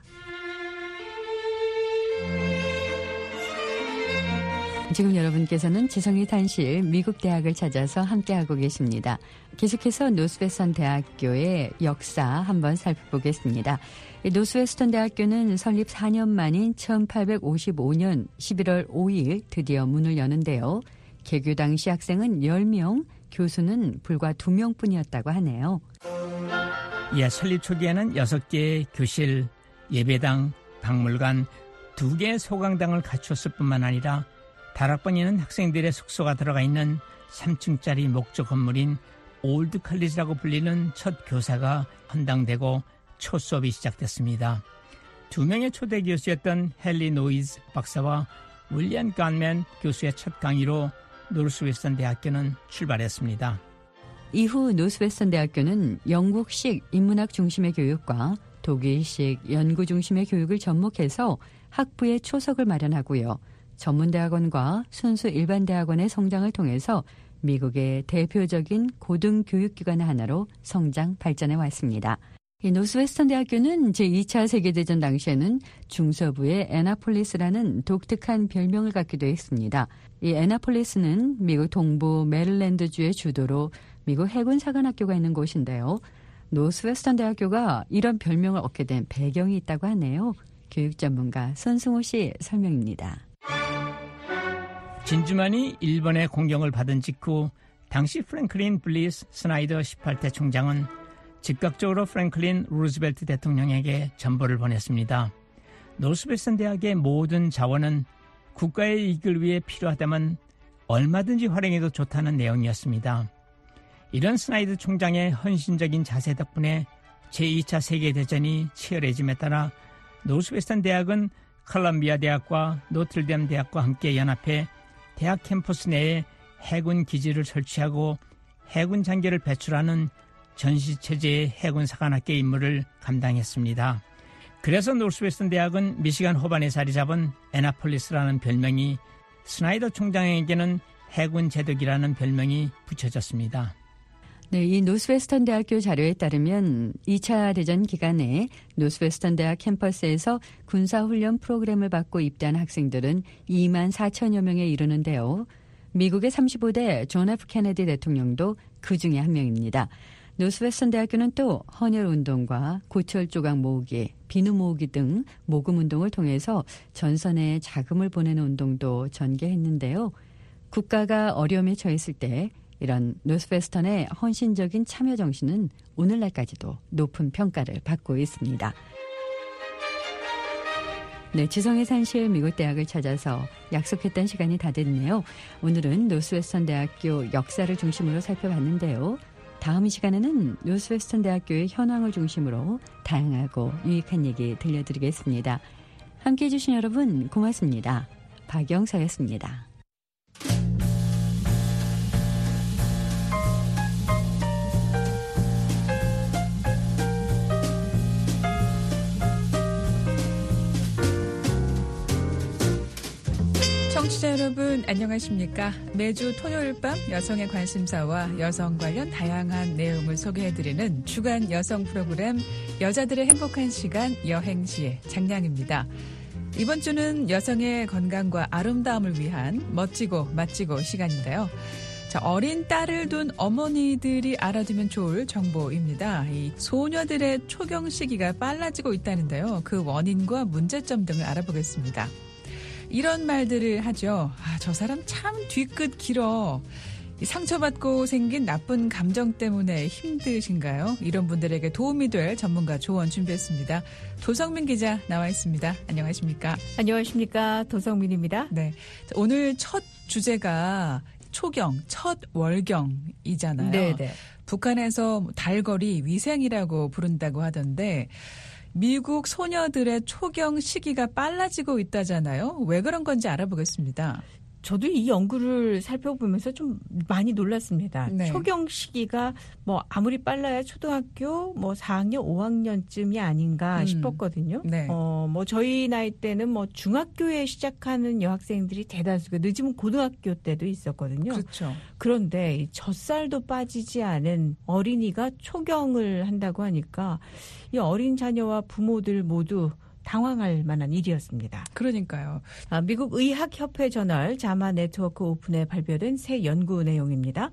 지금 여러분께서는 지성의 탄실 미국 대학을 찾아서 함께하고 계십니다. 계속해서 노스웨스턴 대학교의 역사 한번 살펴보겠습니다. 노스웨스턴 대학교는 설립 4년 만인 1855년 11월 5일 드디어 문을 여는데요. 개교 당시 학생은 10명, 교수는 불과 2명뿐이었다고 하네요. 설립 초기에는 6개의 교실, 예배당, 박물관, 2개의 소강당을 갖췄을 뿐만 아니라 다락방에는 학생들의 숙소가 들어가 있는 3층짜리 목조 건물인 올드 컬리지라고 불리는 첫 교사가 헌당되고 초 수업이 시작됐습니다. 2명의 초대 교수였던 헨리 노이즈 박사와 윌리엄 간맨 교수의 첫 강의로 노스웨스턴 대학교는 출발했습니다. 이후 노스웨스턴 대학교는 영국식 인문학 중심의 교육과 독일식 연구 중심의 교육을 접목해서 학부의 초석을 마련하고요. 전문대학원과 순수 일반대학원의 성장을 통해서 미국의 대표적인 고등교육기관 하나로 성장 발전해 왔습니다. 이 노스웨스턴 대학교는 제2차 세계대전 당시에는 중서부의 애나폴리스라는 독특한 별명을 갖기도 했습니다. 이 애나폴리스는 미국 동부 메릴랜드주의 주도로 미국 해군사관학교가 있는 곳인데요. 노스웨스턴 대학교가 이런 별명을 얻게 된 배경이 있다고 하네요. 교육 전문가 손승호 씨 설명입니다. 진주만이 일본의 공격을 받은 직후 당시 프랭클린 블리스 스나이더 18대 총장은 즉각적으로 프랭클린 루즈벨트 대통령에게 전보를 보냈습니다. 노스웨스턴 대학의 모든 자원은 국가의 이익을 위해 필요하다면 얼마든지 활용해도 좋다는 내용이었습니다. 이런 스나이더 총장의 헌신적인 자세 덕분에 제2차 세계대전이 치열해짐에 따라 노스웨스턴 대학은 컬럼비아 대학과 노틀댐 대학과 함께 연합해 대학 캠퍼스 내에 해군 기지를 설치하고 해군 장교를 배출하는 전시체제의 해군사관학계 임무를 감당했습니다. 그래서 노스웨스턴 대학은 미시간 호반에 자리 잡은 애나폴리스라는 별명이 스나이더 총장에게는 해군 제독이라는 별명이 붙여졌습니다. 네, 이 노스웨스턴 대학교 자료에 따르면 2차 대전 기간에 노스웨스턴 대학 캠퍼스에서 군사훈련 프로그램을 받고 입대한 학생들은 2만 4천여 명에 이르는데요. 미국의 35대 존 F 케네디 대통령도 그 중에 한 명입니다. 노스웨스턴 대학교는 또 헌혈운동과 고철 조각 모으기, 비누 모으기 등 모금운동을 통해서 전선에 자금을 보내는 운동도 전개했는데요. 국가가 어려움에 처했을 때 이런 노스웨스턴의 헌신적인 참여 정신은 오늘날까지도 높은 평가를 받고 있습니다. 네, 지성의 산실 미국 대학을 찾아서 약속했던 시간이 다 됐네요. 오늘은 노스웨스턴 대학교 역사를 중심으로 살펴봤는데요. 다음 이 시간에는 노스웨스턴 대학교의 현황을 중심으로 다양하고 유익한 얘기 들려드리겠습니다. 함께해 주신 여러분 고맙습니다. 박영서였습니다. 청취자 여러분 안녕하십니까? 매주 토요일 밤 여성의 관심사와 여성 관련 다양한 내용을 소개해드리는 주간 여성 프로그램 여자들의 행복한 시간 여행시의 장량입니다. 이번 주는 여성의 건강과 아름다움을 위한 멋지고 맛지고 시간인데요. 자, 어린 딸을 둔 어머니들이 알아두면 좋을 정보입니다. 이 소녀들의 초경 시기가 빨라지고 있다는데요. 그 원인과 문제점 등을 알아보겠습니다. 이런 말들을 하죠. 저 사람 참 뒤끝 길어. 상처받고 생긴 나쁜 감정 때문에 힘드신가요? 이런 분들에게 도움이 될 전문가 조언 준비했습니다. 도성민 기자 나와 있습니다. 안녕하십니까? 안녕하십니까? 도성민입니다. 네, 오늘 첫 주제가 초경, 첫 월경이잖아요. 네네. 북한에서 달거리 위생이라고 부른다고 하던데 미국 소녀들의 초경 시기가 빨라지고 있다잖아요. 왜 그런 건지 알아보겠습니다. 저도 이 연구를 살펴보면서 좀 많이 놀랐습니다. 네. 초경 시기가 뭐 아무리 빨라야 초등학교 뭐 4학년, 5학년쯤이 아닌가 싶었거든요. 네. 뭐 저희 나이 때는 뭐 중학교에 시작하는 여학생들이 대다수가 늦으면 고등학교 때도 있었거든요. 그렇죠. 그런데 이 젖살도 빠지지 않은 어린이가 초경을 한다고 하니까 이 어린 자녀와 부모들 모두 당황할 만한 일이었습니다. 그러니까요. 미국 의학협회 저널 자마 네트워크 오픈에 발표된 새 연구 내용입니다.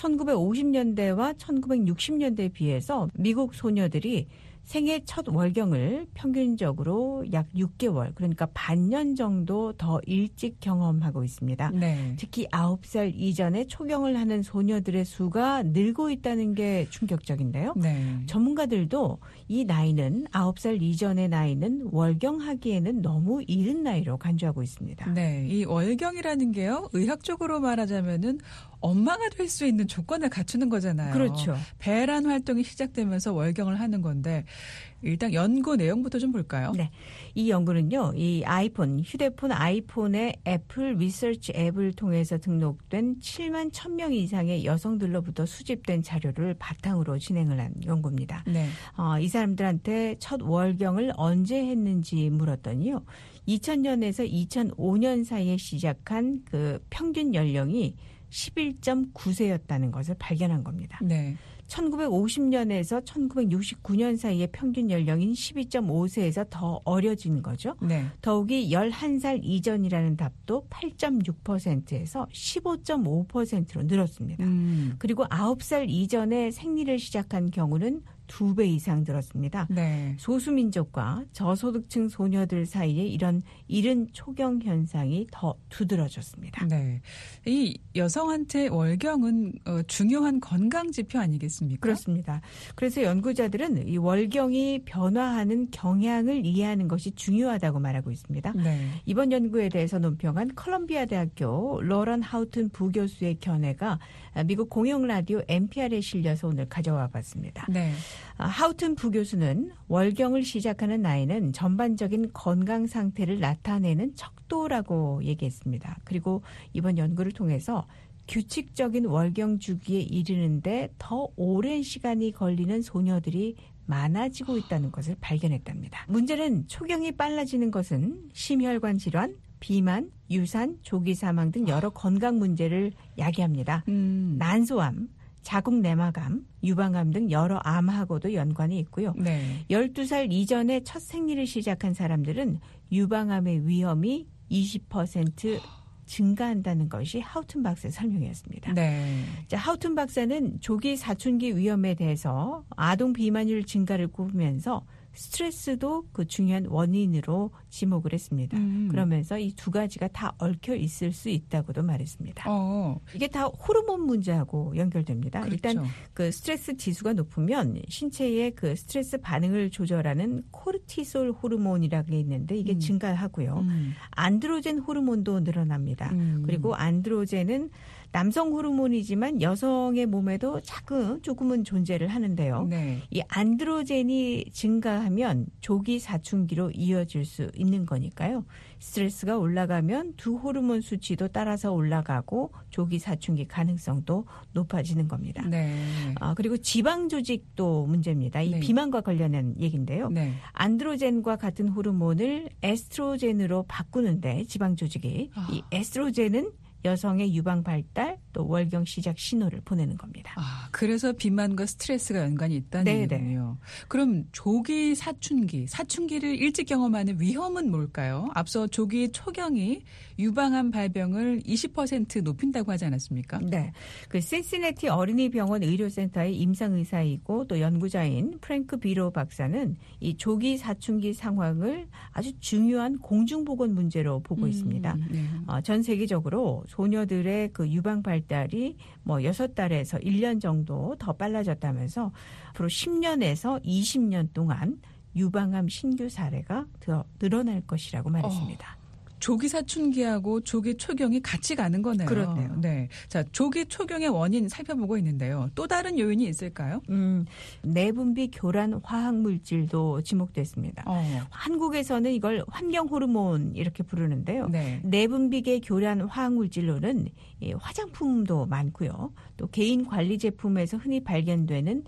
1950년대와 1960년대에 비해서 미국 소녀들이 생애 첫 월경을 평균적으로 약 6개월, 그러니까 반년 정도 더 일찍 경험하고 있습니다. 네. 특히 9살 이전에 초경을 하는 소녀들의 수가 늘고 있다는 게 충격적인데요. 네. 전문가들도 이 나이는 9살 이전의 나이는 월경하기에는 너무 이른 나이로 간주하고 있습니다. 네, 이 월경이라는 게요. 의학적으로 말하자면은 엄마가 될 수 있는 조건을 갖추는 거잖아요. 그렇죠. 배란 활동이 시작되면서 월경을 하는 건데 일단 연구 내용부터 좀 볼까요? 네, 이 연구는요. 이 휴대폰 아이폰의 애플 리서치 앱을 통해서 등록된 7만 1,000명 이상의 여성들로부터 수집된 자료를 바탕으로 진행을 한 연구입니다. 네. 이 사람들한테 첫 월경을 언제 했는지 물었더니요. 2000년에서 2005년 사이에 시작한 그 평균 연령이 11.9세였다는 것을 발견한 겁니다. 네. 1950년에서 1969년 사이의 평균 연령인 12.5세에서 더 어려진 거죠. 네. 더욱이 11살 이전이라는 답도 8.6%에서 15.5%로 늘었습니다. 그리고 9살 이전에 생리를 시작한 경우는 2배 이상 늘었습니다. 네. 소수민족과 저소득층 소녀들 사이에 이런 이른 초경 현상이 더 두드러졌습니다. 네, 이 여성한테 월경은 중요한 건강 지표 아니겠습니까? 그렇습니다. 그래서 연구자들은 이 월경이 변화하는 경향을 이해하는 것이 중요하다고 말하고 있습니다. 네. 이번 연구에 대해서 논평한 컬럼비아 대학교 로런 하우튼 부교수의 견해가 미국 공영라디오 NPR에 실려서 오늘 가져와 봤습니다. 네. 하우튼 부교수는 월경을 시작하는 나이는 전반적인 건강 상태를 나타내는 척도라고 얘기했습니다. 그리고 이번 연구를 통해서 규칙적인 월경 주기에 이르는데 더 오랜 시간이 걸리는 소녀들이 많아지고 있다는 것을 발견했답니다. 문제는 초경이 빨라지는 것은 심혈관 질환, 비만, 유산, 조기 사망 등 여러 건강 문제를 야기합니다. 난소암, 자궁 내막암, 유방암 등 여러 암하고도 연관이 있고요. 네. 12살 이전에 첫 생리를 시작한 사람들은 유방암의 위험이 20% 증가한다는 것이 하우튼 박사의 설명이었습니다. 네. 자, 하우튼 박사는 조기 사춘기 위험에 대해서 아동 비만율 증가를 꼽으면서 스트레스도 그 중요한 원인으로 지목을 했습니다. 그러면서 이 두 가지가 다 얽혀 있을 수 있다고도 말했습니다. 이게 다 호르몬 문제하고 연결됩니다. 그렇죠. 일단 그 스트레스 지수가 높으면 신체의 그 스트레스 반응을 조절하는 코르티솔 호르몬이라는 게 있는데 이게 증가하고요. 안드로젠 호르몬도 늘어납니다. 그리고 안드로젠은 남성 호르몬이지만 여성의 몸에도 조금은 존재를 하는데요. 네. 이 안드로젠이 증가하면 조기 사춘기로 이어질 수 있는 거니까요. 스트레스가 올라가면 두 호르몬 수치도 따라서 올라가고 조기 사춘기 가능성도 높아지는 겁니다. 네. 그리고 지방 조직도 문제입니다. 이 네. 비만과 관련된 얘기인데요. 네. 안드로젠과 같은 호르몬을 에스트로젠으로 바꾸는데 지방 조직이 이 에스트로젠은 여성의 유방 발달 또 월경 시작 신호를 보내는 겁니다. 그래서 비만과 스트레스가 연관이 있다는 얘기군요. 그럼 조기 사춘기를 일찍 경험하는 위험은 뭘까요? 앞서 조기 초경이 유방암 발병을 20% 높인다고 하지 않았습니까? 네. 그 신시내티 어린이병원 의료센터의 임상의사이고 또 연구자인 프랭크 비로 박사는 이 조기 사춘기 상황을 아주 중요한 공중보건 문제로 보고 있습니다. 네. 전 세계적으로 소녀들의 그 유방 발달이 6달에서 1년 정도 더 빨라졌다면서 앞으로 10년에서 20년 동안 유방암 신규 사례가 더 늘어날 것이라고 말했습니다. 조기 사춘기하고 조기 초경이 같이 가는 거네요. 그렇네요. 네. 자, 조기 초경의 원인 살펴보고 있는데요. 또 다른 요인이 있을까요? 내분비 교란 화학 물질도 지목됐습니다. 한국에서는 이걸 환경 호르몬 이렇게 부르는데요. 네. 내분비계 교란 화학 물질로는 화장품도 많고요. 또 개인 관리 제품에서 흔히 발견되는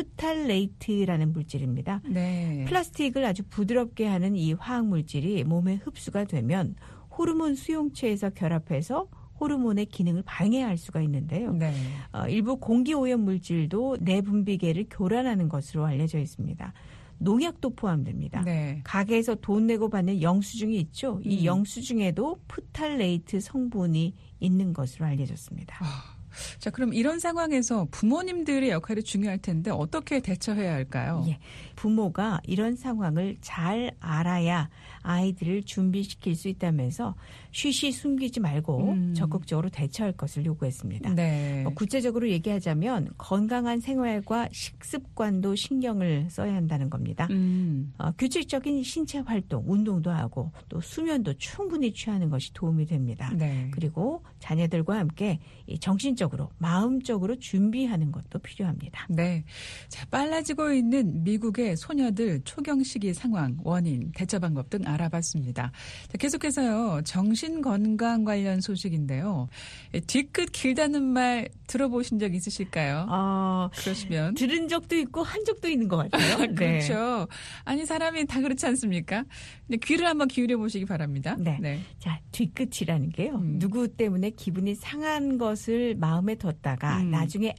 프탈레이트라는 물질입니다. 네. 플라스틱을 아주 부드럽게 하는 이 화학 물질이 몸에 흡수가 되면 호르몬 수용체에서 결합해서 호르몬의 기능을 방해할 수가 있는데요. 네. 일부 공기 오염 물질도 내분비계를 교란하는 것으로 알려져 있습니다. 농약도 포함됩니다. 네. 가게에서 돈 내고 받는 영수증이 있죠. 이 영수증에도 프탈레이트 성분이 있는 것으로 알려졌습니다. 자, 그럼 이런 상황에서 부모님들의 역할이 중요할 텐데 어떻게 대처해야 할까요? 예, 부모가 이런 상황을 잘 알아야 아이들을 준비시킬 수 있다면서 쉬쉬 숨기지 말고 적극적으로 대처할 것을 요구했습니다. 네. 구체적으로 얘기하자면 건강한 생활과 식습관도 신경을 써야 한다는 겁니다. 규칙적인 신체 활동, 운동도 하고 또 수면도 충분히 취하는 것이 도움이 됩니다. 네. 그리고 자녀들과 함께 정신적으로, 마음적으로 준비하는 것도 필요합니다. 네. 자, 빨라지고 있는 미국의 소녀들 초경 시기 상황, 원인, 대처 방법 등 알아봤습니다. 자, 계속해서요. 정신건강 관련 소식인데요. 뒤끝 길다는 말 들어보신 적 있으실까요? 그러시면 들은 적도 있고 한 적도 있는 것 같아요. 그렇죠. 네. 아니 사람이 다 그렇지 않습니까? 귀를 한번 기울여 보시기 바랍니다. 네. 자, 뒤끝이라는 게요. 누구 때문에 기분이 상한 것을 마음에 뒀다가 나중에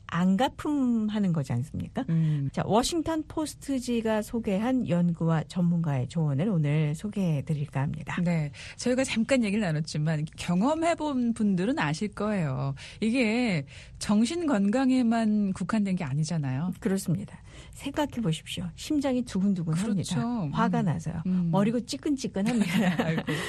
안갚음하는 거지 않습니까? 자, 워싱턴 포스트지가 소개한 연구와 전문가의 조언을 오늘 소개해드릴까 합니다. 네, 저희가 잠깐 얘기를 나눴지만 경험해본 분들은 아실 거예요. 이게 정신 건강에만 국한된 게 아니잖아요. 그렇습니다. 생각해 보십시오. 심장이 두근두근합니다. 그렇죠. 화가 나서요. 머리가 찌끈찌끈합니다.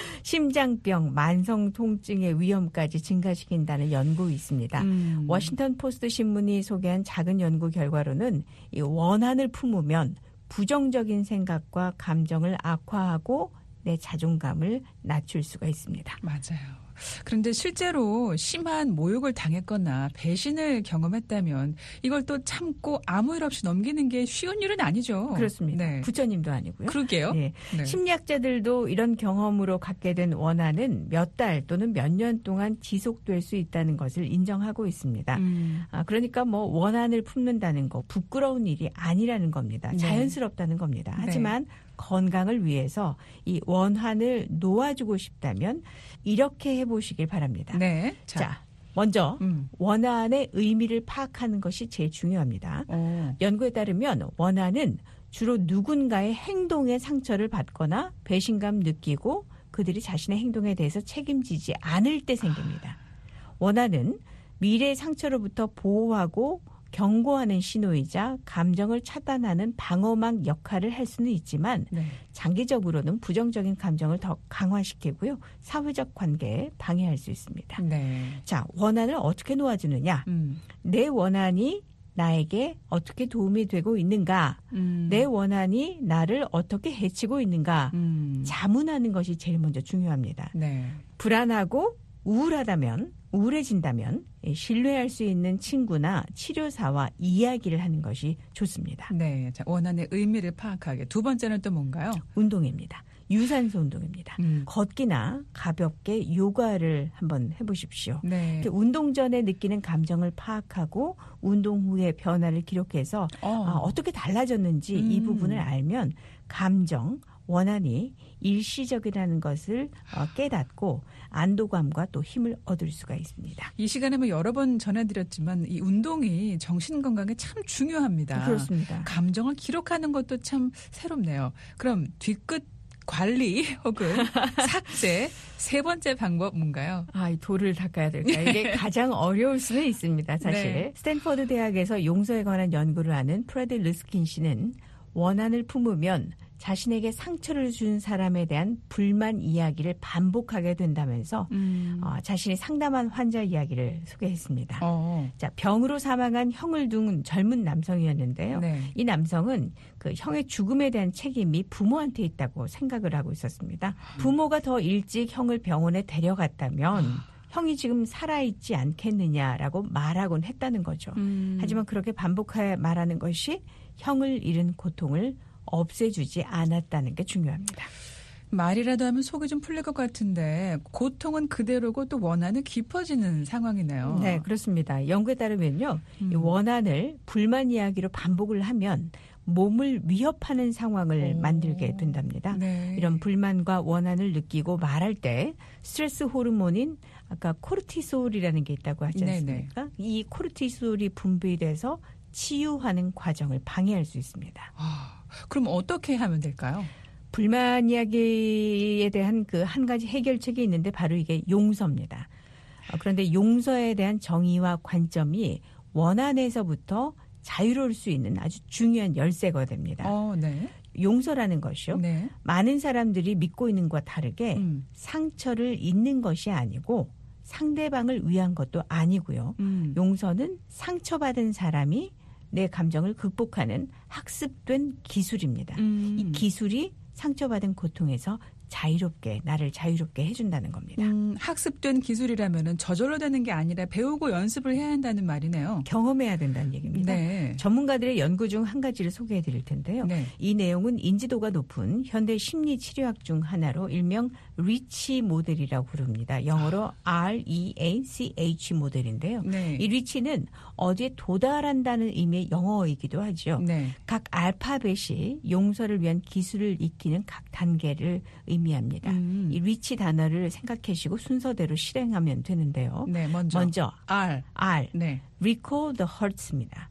심장병, 만성 통증의 위험까지 증가시킨다는 연구 있습니다. 워싱턴 포스트 신문이 소개한 작은 연구 결과로는 이 원한을 품으면 부정적인 생각과 감정을 악화하고 내 자존감을 낮출 수가 있습니다. 맞아요. 그런데 실제로 심한 모욕을 당했거나 배신을 경험했다면 이걸 또 참고 아무 일 없이 넘기는 게 쉬운 일은 아니죠. 그렇습니다. 네. 부처님도 아니고요. 그러게요. 네. 네. 심리학자들도 이런 경험으로 갖게 된 원한은 몇 달 또는 몇 년 동안 지속될 수 있다는 것을 인정하고 있습니다. 그러니까 원한을 품는다는 거 부끄러운 일이 아니라는 겁니다. 네. 자연스럽다는 겁니다. 네. 하지만 건강을 위해서 이 원한을 놓아주고 싶다면 이렇게 해보시길 바랍니다. 네. 자, 먼저 원한의 의미를 파악하는 것이 제일 중요합니다. 연구에 따르면 원한은 주로 누군가의 행동에 상처를 받거나 배신감 느끼고 그들이 자신의 행동에 대해서 책임지지 않을 때 생깁니다. 원한은 미래의 상처로부터 보호하고 경고하는 신호이자 감정을 차단하는 방어막 역할을 할 수는 있지만 장기적으로는 부정적인 감정을 더 강화시키고요. 사회적 관계에 방해할 수 있습니다. 네. 자, 원한을 어떻게 놓아주느냐. 내 원한이 나에게 어떻게 도움이 되고 있는가. 내 원한이 나를 어떻게 해치고 있는가. 자문하는 것이 제일 먼저 중요합니다. 네. 불안하고 우울하다면 우울해진다면 신뢰할 수 있는 친구나 치료사와 이야기를 하는 것이 좋습니다. 네, 자, 원한의 의미를 파악하게. 두 번째는 또 뭔가요? 운동입니다. 유산소 운동입니다. 걷기나 가볍게 요가를 한번 해보십시오. 네. 운동 전에 느끼는 감정을 파악하고 운동 후의 변화를 기록해서 어떻게 달라졌는지 이 부분을 알면 감정, 원한이 일시적이라는 것을 깨닫고 안도감과 또 힘을 얻을 수가 있습니다. 이 시간에 뭐 여러 번 전해드렸지만 이 운동이 정신 건강에 참 중요합니다. 그렇습니다. 감정을 기록하는 것도 참 새롭네요. 그럼 뒤끝 관리 혹은 삭제 세 번째 방법 뭔가요? 이 돌을 닦아야 될까요? 이게 가장 어려울 수는 있습니다. 사실. 네. 스탠퍼드 대학에서 용서에 관한 연구를 하는 프레드 르스킨 씨는 원한을 품으면 자신에게 상처를 준 사람에 대한 불만 이야기를 반복하게 된다면서 자신이 상담한 환자 이야기를 소개했습니다. 자, 병으로 사망한 형을 둔 젊은 남성이었는데요. 네. 이 남성은 그 형의 죽음에 대한 책임이 부모한테 있다고 생각을 하고 있었습니다. 부모가 더 일찍 형을 병원에 데려갔다면 형이 지금 살아있지 않겠느냐라고 말하곤 했다는 거죠. 하지만 그렇게 반복하여 말하는 것이 형을 잃은 고통을 없애주지 않았다는 게 중요합니다. 말이라도 하면 속이 좀 풀릴 것 같은데 고통은 그대로고 또 원한은 깊어지는 상황이네요. 네, 그렇습니다. 연구에 따르면요. 이 원한을 불만 이야기로 반복을 하면 몸을 위협하는 상황을 만들게 된답니다. 네. 이런 불만과 원한을 느끼고 말할 때 스트레스 호르몬인 아까 코르티솔이라는 게 있다고 하지 않습니까? 네네. 이 코르티솔이 분비돼서 치유하는 과정을 방해할 수 있습니다. 그럼 어떻게 하면 될까요? 불만 이야기에 대한 그 한 가지 해결책이 있는데 바로 이게 용서입니다. 그런데 용서에 대한 정의와 관점이 원한에서부터 자유로울 수 있는 아주 중요한 열쇠가 됩니다. 네. 용서라는 것이요. 네. 많은 사람들이 믿고 있는 것과 다르게 상처를 잊는 것이 아니고 상대방을 위한 것도 아니고요. 용서는 상처받은 사람이 내 감정을 극복하는 학습된 기술입니다. 이 기술이 상처받은 고통에서 나를 자유롭게 해준다는 겁니다. 학습된 기술이라면 저절로 되는 게 아니라 배우고 연습을 해야 한다는 말이네요. 경험해야 된다는 얘기입니다. 네. 전문가들의 연구 중 한 가지를 소개해 드릴 텐데요. 네. 이 내용은 인지도가 높은 현대 심리치료학 중 하나로 일명 리치 모델이라고 부릅니다. 영어로 REACH 모델인데요. 네. 이 리치는 어디에 도달한다는 의미의 영어이기도 하죠. 네. 각 알파벳이 용서를 위한 기술을 익히는 각 단계를 의미합니다. 이 리치 단어를 생각하시고 순서대로 실행하면 되는데요. 네, 먼저 R. 네. Recall the hurts입니다.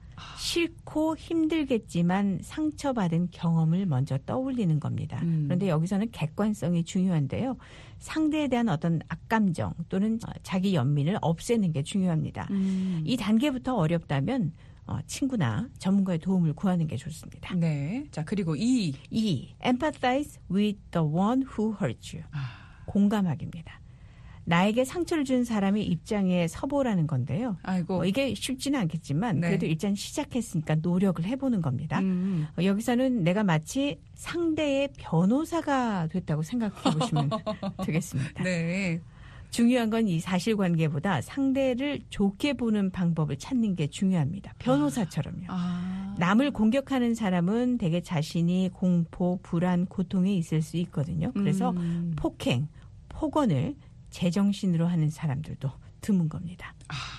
싫고 힘들겠지만 상처받은 경험을 먼저 떠올리는 겁니다. 그런데 여기서는 객관성이 중요한데요. 상대에 대한 어떤 악감정 또는 자기 연민을 없애는 게 중요합니다. 이 단계부터 어렵다면 친구나 전문가의 도움을 구하는 게 좋습니다. 네. 자, 그리고 E. Empathize with the one who hurt you. 공감하기입니다. 나에게 상처를 준 사람의 입장에 서보라는 건데요. 아이고. 이게 쉽지는 않겠지만 네. 그래도 일단 시작했으니까 노력을 해보는 겁니다. 여기서는 내가 마치 상대의 변호사가 됐다고 생각해 보시면 되겠습니다. 네. 중요한 건 이 사실관계보다 상대를 좋게 보는 방법을 찾는 게 중요합니다. 변호사처럼요. 남을 공격하는 사람은 대개 자신이 공포, 불안, 고통에 있을 수 있거든요. 그래서 폭행, 폭언을 제정신으로 하는 사람들도 드문 겁니다.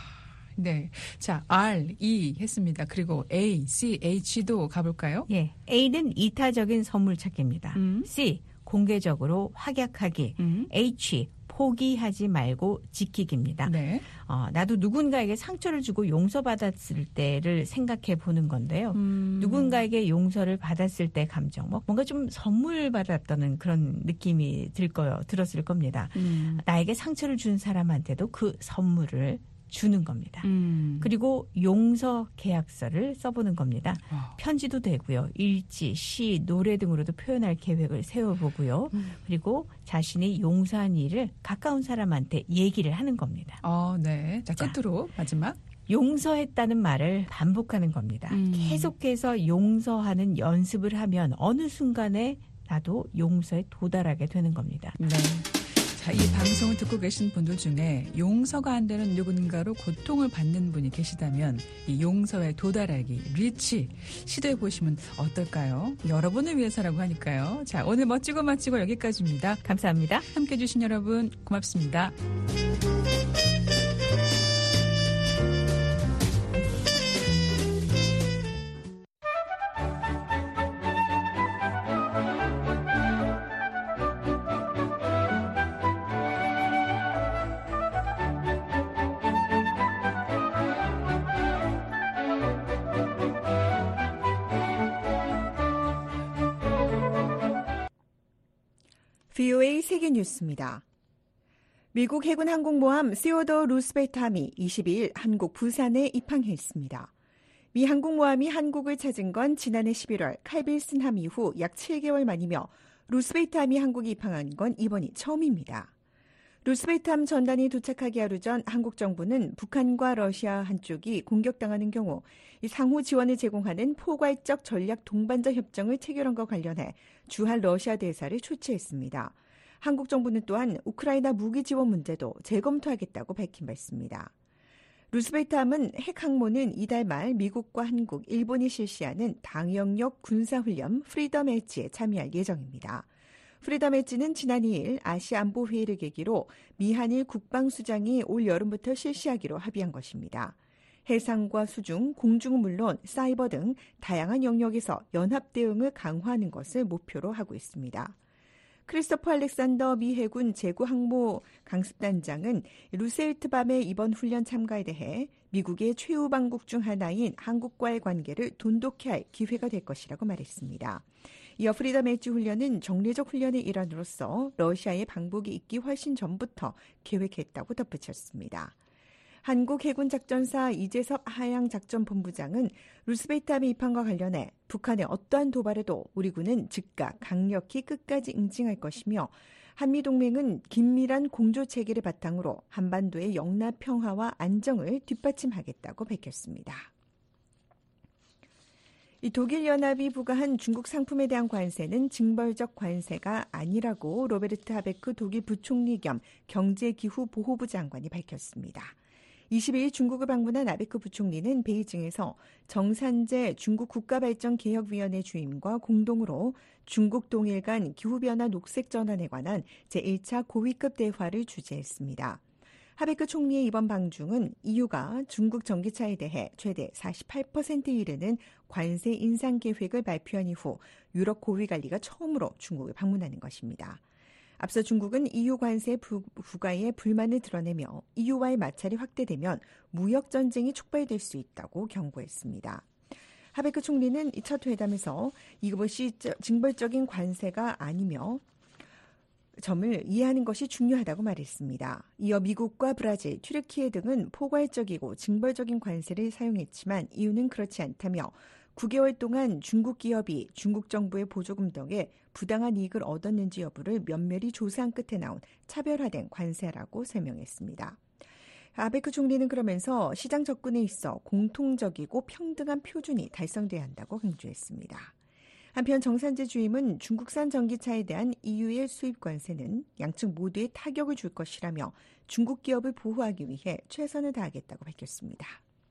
네. 자, R, E 했습니다. 그리고 A, C, H도 가볼까요? 예. A는 이타적인 선물 찾기입니다. C, 공개적으로 확약하기. H, 포기하지 말고 지키기입니다. 네. 나도 누군가에게 상처를 주고 용서받았을 때를 생각해 보는 건데요. 누군가에게 용서를 받았을 때 감정, 뭔가 좀 선물 받았다는 그런 느낌이 들었을 겁니다. 나에게 상처를 준 사람한테도 그 선물을 주는 겁니다. 그리고 용서 계약서를 써보는 겁니다. 편지도 되고요. 일지, 시, 노래 등으로도 표현할 계획을 세워보고요. 그리고 자신이 용서한 일을 가까운 사람한테 얘기를 하는 겁니다. 네. 자, 끝으로 마지막. 용서했다는 말을 반복하는 겁니다. 계속해서 용서하는 연습을 하면 어느 순간에 나도 용서에 도달하게 되는 겁니다. 네. 자, 이 방송을 듣고 계신 분들 중에 용서가 안 되는 누군가로 고통을 받는 분이 계시다면 이 용서에 도달하기, 리치 시도해 보시면 어떨까요? 여러분을 위해서라고 하니까요. 자, 오늘 멋지고 맛지고 여기까지입니다. 감사합니다. 함께해 주신 여러분 고맙습니다. VOA 세계뉴스입니다. 미국 해군 항공모함 시어더 루스벨트함이 22일 한국 부산에 입항했습니다. 미 항공모함이 한국을 찾은 건 지난해 11월 칼빌슨함 이후 약 7개월 만이며 루스벨트함이 한국에 입항한 건 이번이 처음입니다. 루스벨트함 전단이 도착하기 하루 전 한국 정부는 북한과 러시아 한쪽이 공격당하는 경우 상호 지원을 제공하는 포괄적 전략 동반자 협정을 체결한과 관련해 주한 러시아 대사를 초치했습니다. 한국 정부는 또한 우크라이나 무기 지원 문제도 재검토하겠다고 밝힌 바 있습니다. 루스벨트함은 핵항모는 이달 말 미국과 한국, 일본이 실시하는 다영역 군사훈련 프리덤 엣지에 참여할 예정입니다. 프리덤 엣지는 지난 2일 아시아 안보회의를 계기로 미한일 국방수장이 올 여름부터 실시하기로 합의한 것입니다. 해상과 수중, 공중은 물론 사이버 등 다양한 영역에서 연합 대응을 강화하는 것을 목표로 하고 있습니다. 크리스토퍼 알렉산더 미 해군 제구항모 강습단장은 루스벨트함의 이번 훈련 참가에 대해 미국의 최후 방국 중 하나인 한국과의 관계를 돈독히 할 기회가 될 것이라고 말했습니다. 이어 프리덤 엣지 훈련은 정례적 훈련의 일환으로서 러시아의 방북이 있기 훨씬 전부터 계획했다고 덧붙였습니다. 한국 해군작전사 이재섭 하양작전본부장은 루스벨트함의 입항과 관련해 북한의 어떠한 도발에도 우리 군은 즉각 강력히 끝까지 응징할 것이며 한미동맹은 긴밀한 공조체계를 바탕으로 한반도의 영내 평화와 안정을 뒷받침하겠다고 밝혔습니다. 이 독일 연합이 부과한 중국 상품에 대한 관세는 징벌적 관세가 아니라고 로베르트 하베크 독일 부총리 겸 경제기후보호부 장관이 밝혔습니다. 22일 중국을 방문한 하베크 부총리는 베이징에서 정산재 중국 국가발전개혁위원회 주임과 공동으로 중국 동일 간 기후변화 녹색 전환에 관한 제1차 고위급 대화를 주재했습니다. 하베크 총리의 이번 방중은 EU가 중국 전기차에 대해 최대 48%에 이르는 관세 인상 계획을 발표한 이후 유럽 고위관리가 처음으로 중국을 방문하는 것입니다. 앞서 중국은 EU 관세 부과에 불만을 드러내며 EU와의 마찰이 확대되면 무역 전쟁이 촉발될 수 있다고 경고했습니다. 하베크 총리는 이 첫 회담에서 이것이 징벌적인 관세가 아니며 점을 이해하는 것이 중요하다고 말했습니다. 이어 미국과 브라질, 튀르키예 등은 포괄적이고 징벌적인 관세를 사용했지만 EU는 그렇지 않다며 9개월 동안 중국 기업이 중국 정부의 보조금 덕에 부당한 이익을 얻었는지 여부를 면밀히 조사한 끝에 나온 차별화된 관세라고 설명했습니다. 하베크 총리는 그러면서 시장 접근에 있어 공통적이고 평등한 표준이 달성돼야 한다고 강조했습니다. 한편 정산재 주임은 중국산 전기차에 대한 EU의 수입 관세는 양측 모두에 타격을 줄 것이라며 중국 기업을 보호하기 위해 최선을 다하겠다고 밝혔습니다.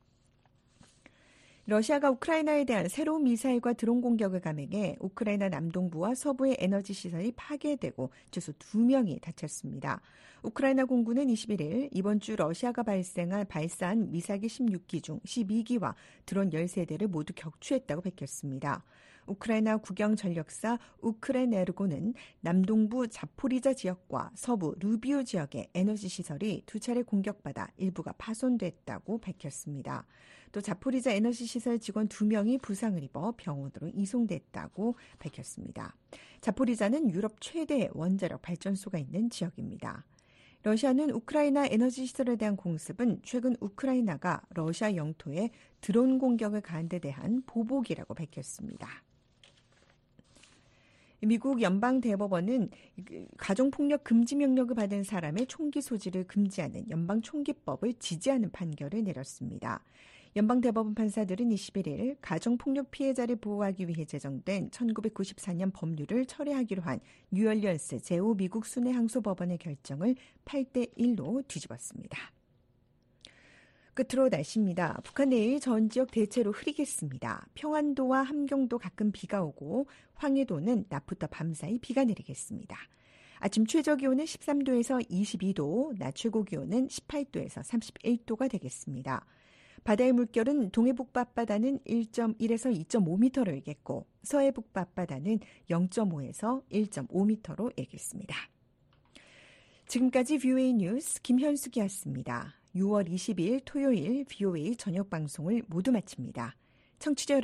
러시아가 우크라이나에 대한 새로운 미사일과 드론 공격을 감행해 우크라이나 남동부와 서부의 에너지 시설이 파괴되고 최소 2명이 다쳤습니다. 우크라이나 공군은 21일 이번 주 러시아가 발사한 미사기 16기 중 12기와 드론 13대를 모두 격추했다고 밝혔습니다. 우크라이나 국영전력사 우크레네르고는 남동부 자포리자 지역과 서부 루비오 지역의 에너지 시설이 2차례 공격받아 일부가 파손됐다고 밝혔습니다. 또 자포리자 에너지 시설 직원 2명이 부상을 입어 병원으로 이송됐다고 밝혔습니다. 자포리자는 유럽 최대 원자력 발전소가 있는 지역입니다. 러시아는 우크라이나 에너지 시설에 대한 공습은 최근 우크라이나가 러시아 영토에 드론 공격을 가한 데 대한 보복이라고 밝혔습니다. 미국 연방대법원은 가정폭력 금지 명령을 받은 사람의 총기 소지를 금지하는 연방총기법을 지지하는 판결을 내렸습니다. 연방대법원 판사들은 21일 가정폭력 피해자를 보호하기 위해 제정된 1994년 법률을 철회하기로 한 뉴얼리언스 제5 미국 순회항소법원의 결정을 8대1로 뒤집었습니다. 끝으로 날씨입니다. 북한 내일 전 지역 대체로 흐리겠습니다. 평안도와 함경도 가끔 비가 오고 황해도는 낮부터 밤사이 비가 내리겠습니다. 아침 최저기온은 13도에서 22도, 낮 최고기온은 18도에서 31도가 되겠습니다. 바다의 물결은 동해북부 앞바다는 1.1에서 2.5m로 일겠고 서해북부 앞바다는 0.5에서 1.5m로 일겠습니다. 지금까지 VOA 뉴스 김현숙이었습니다. 6월 20일 토요일 VOA 저녁 방송을 모두 마칩니다. 청취자 여러분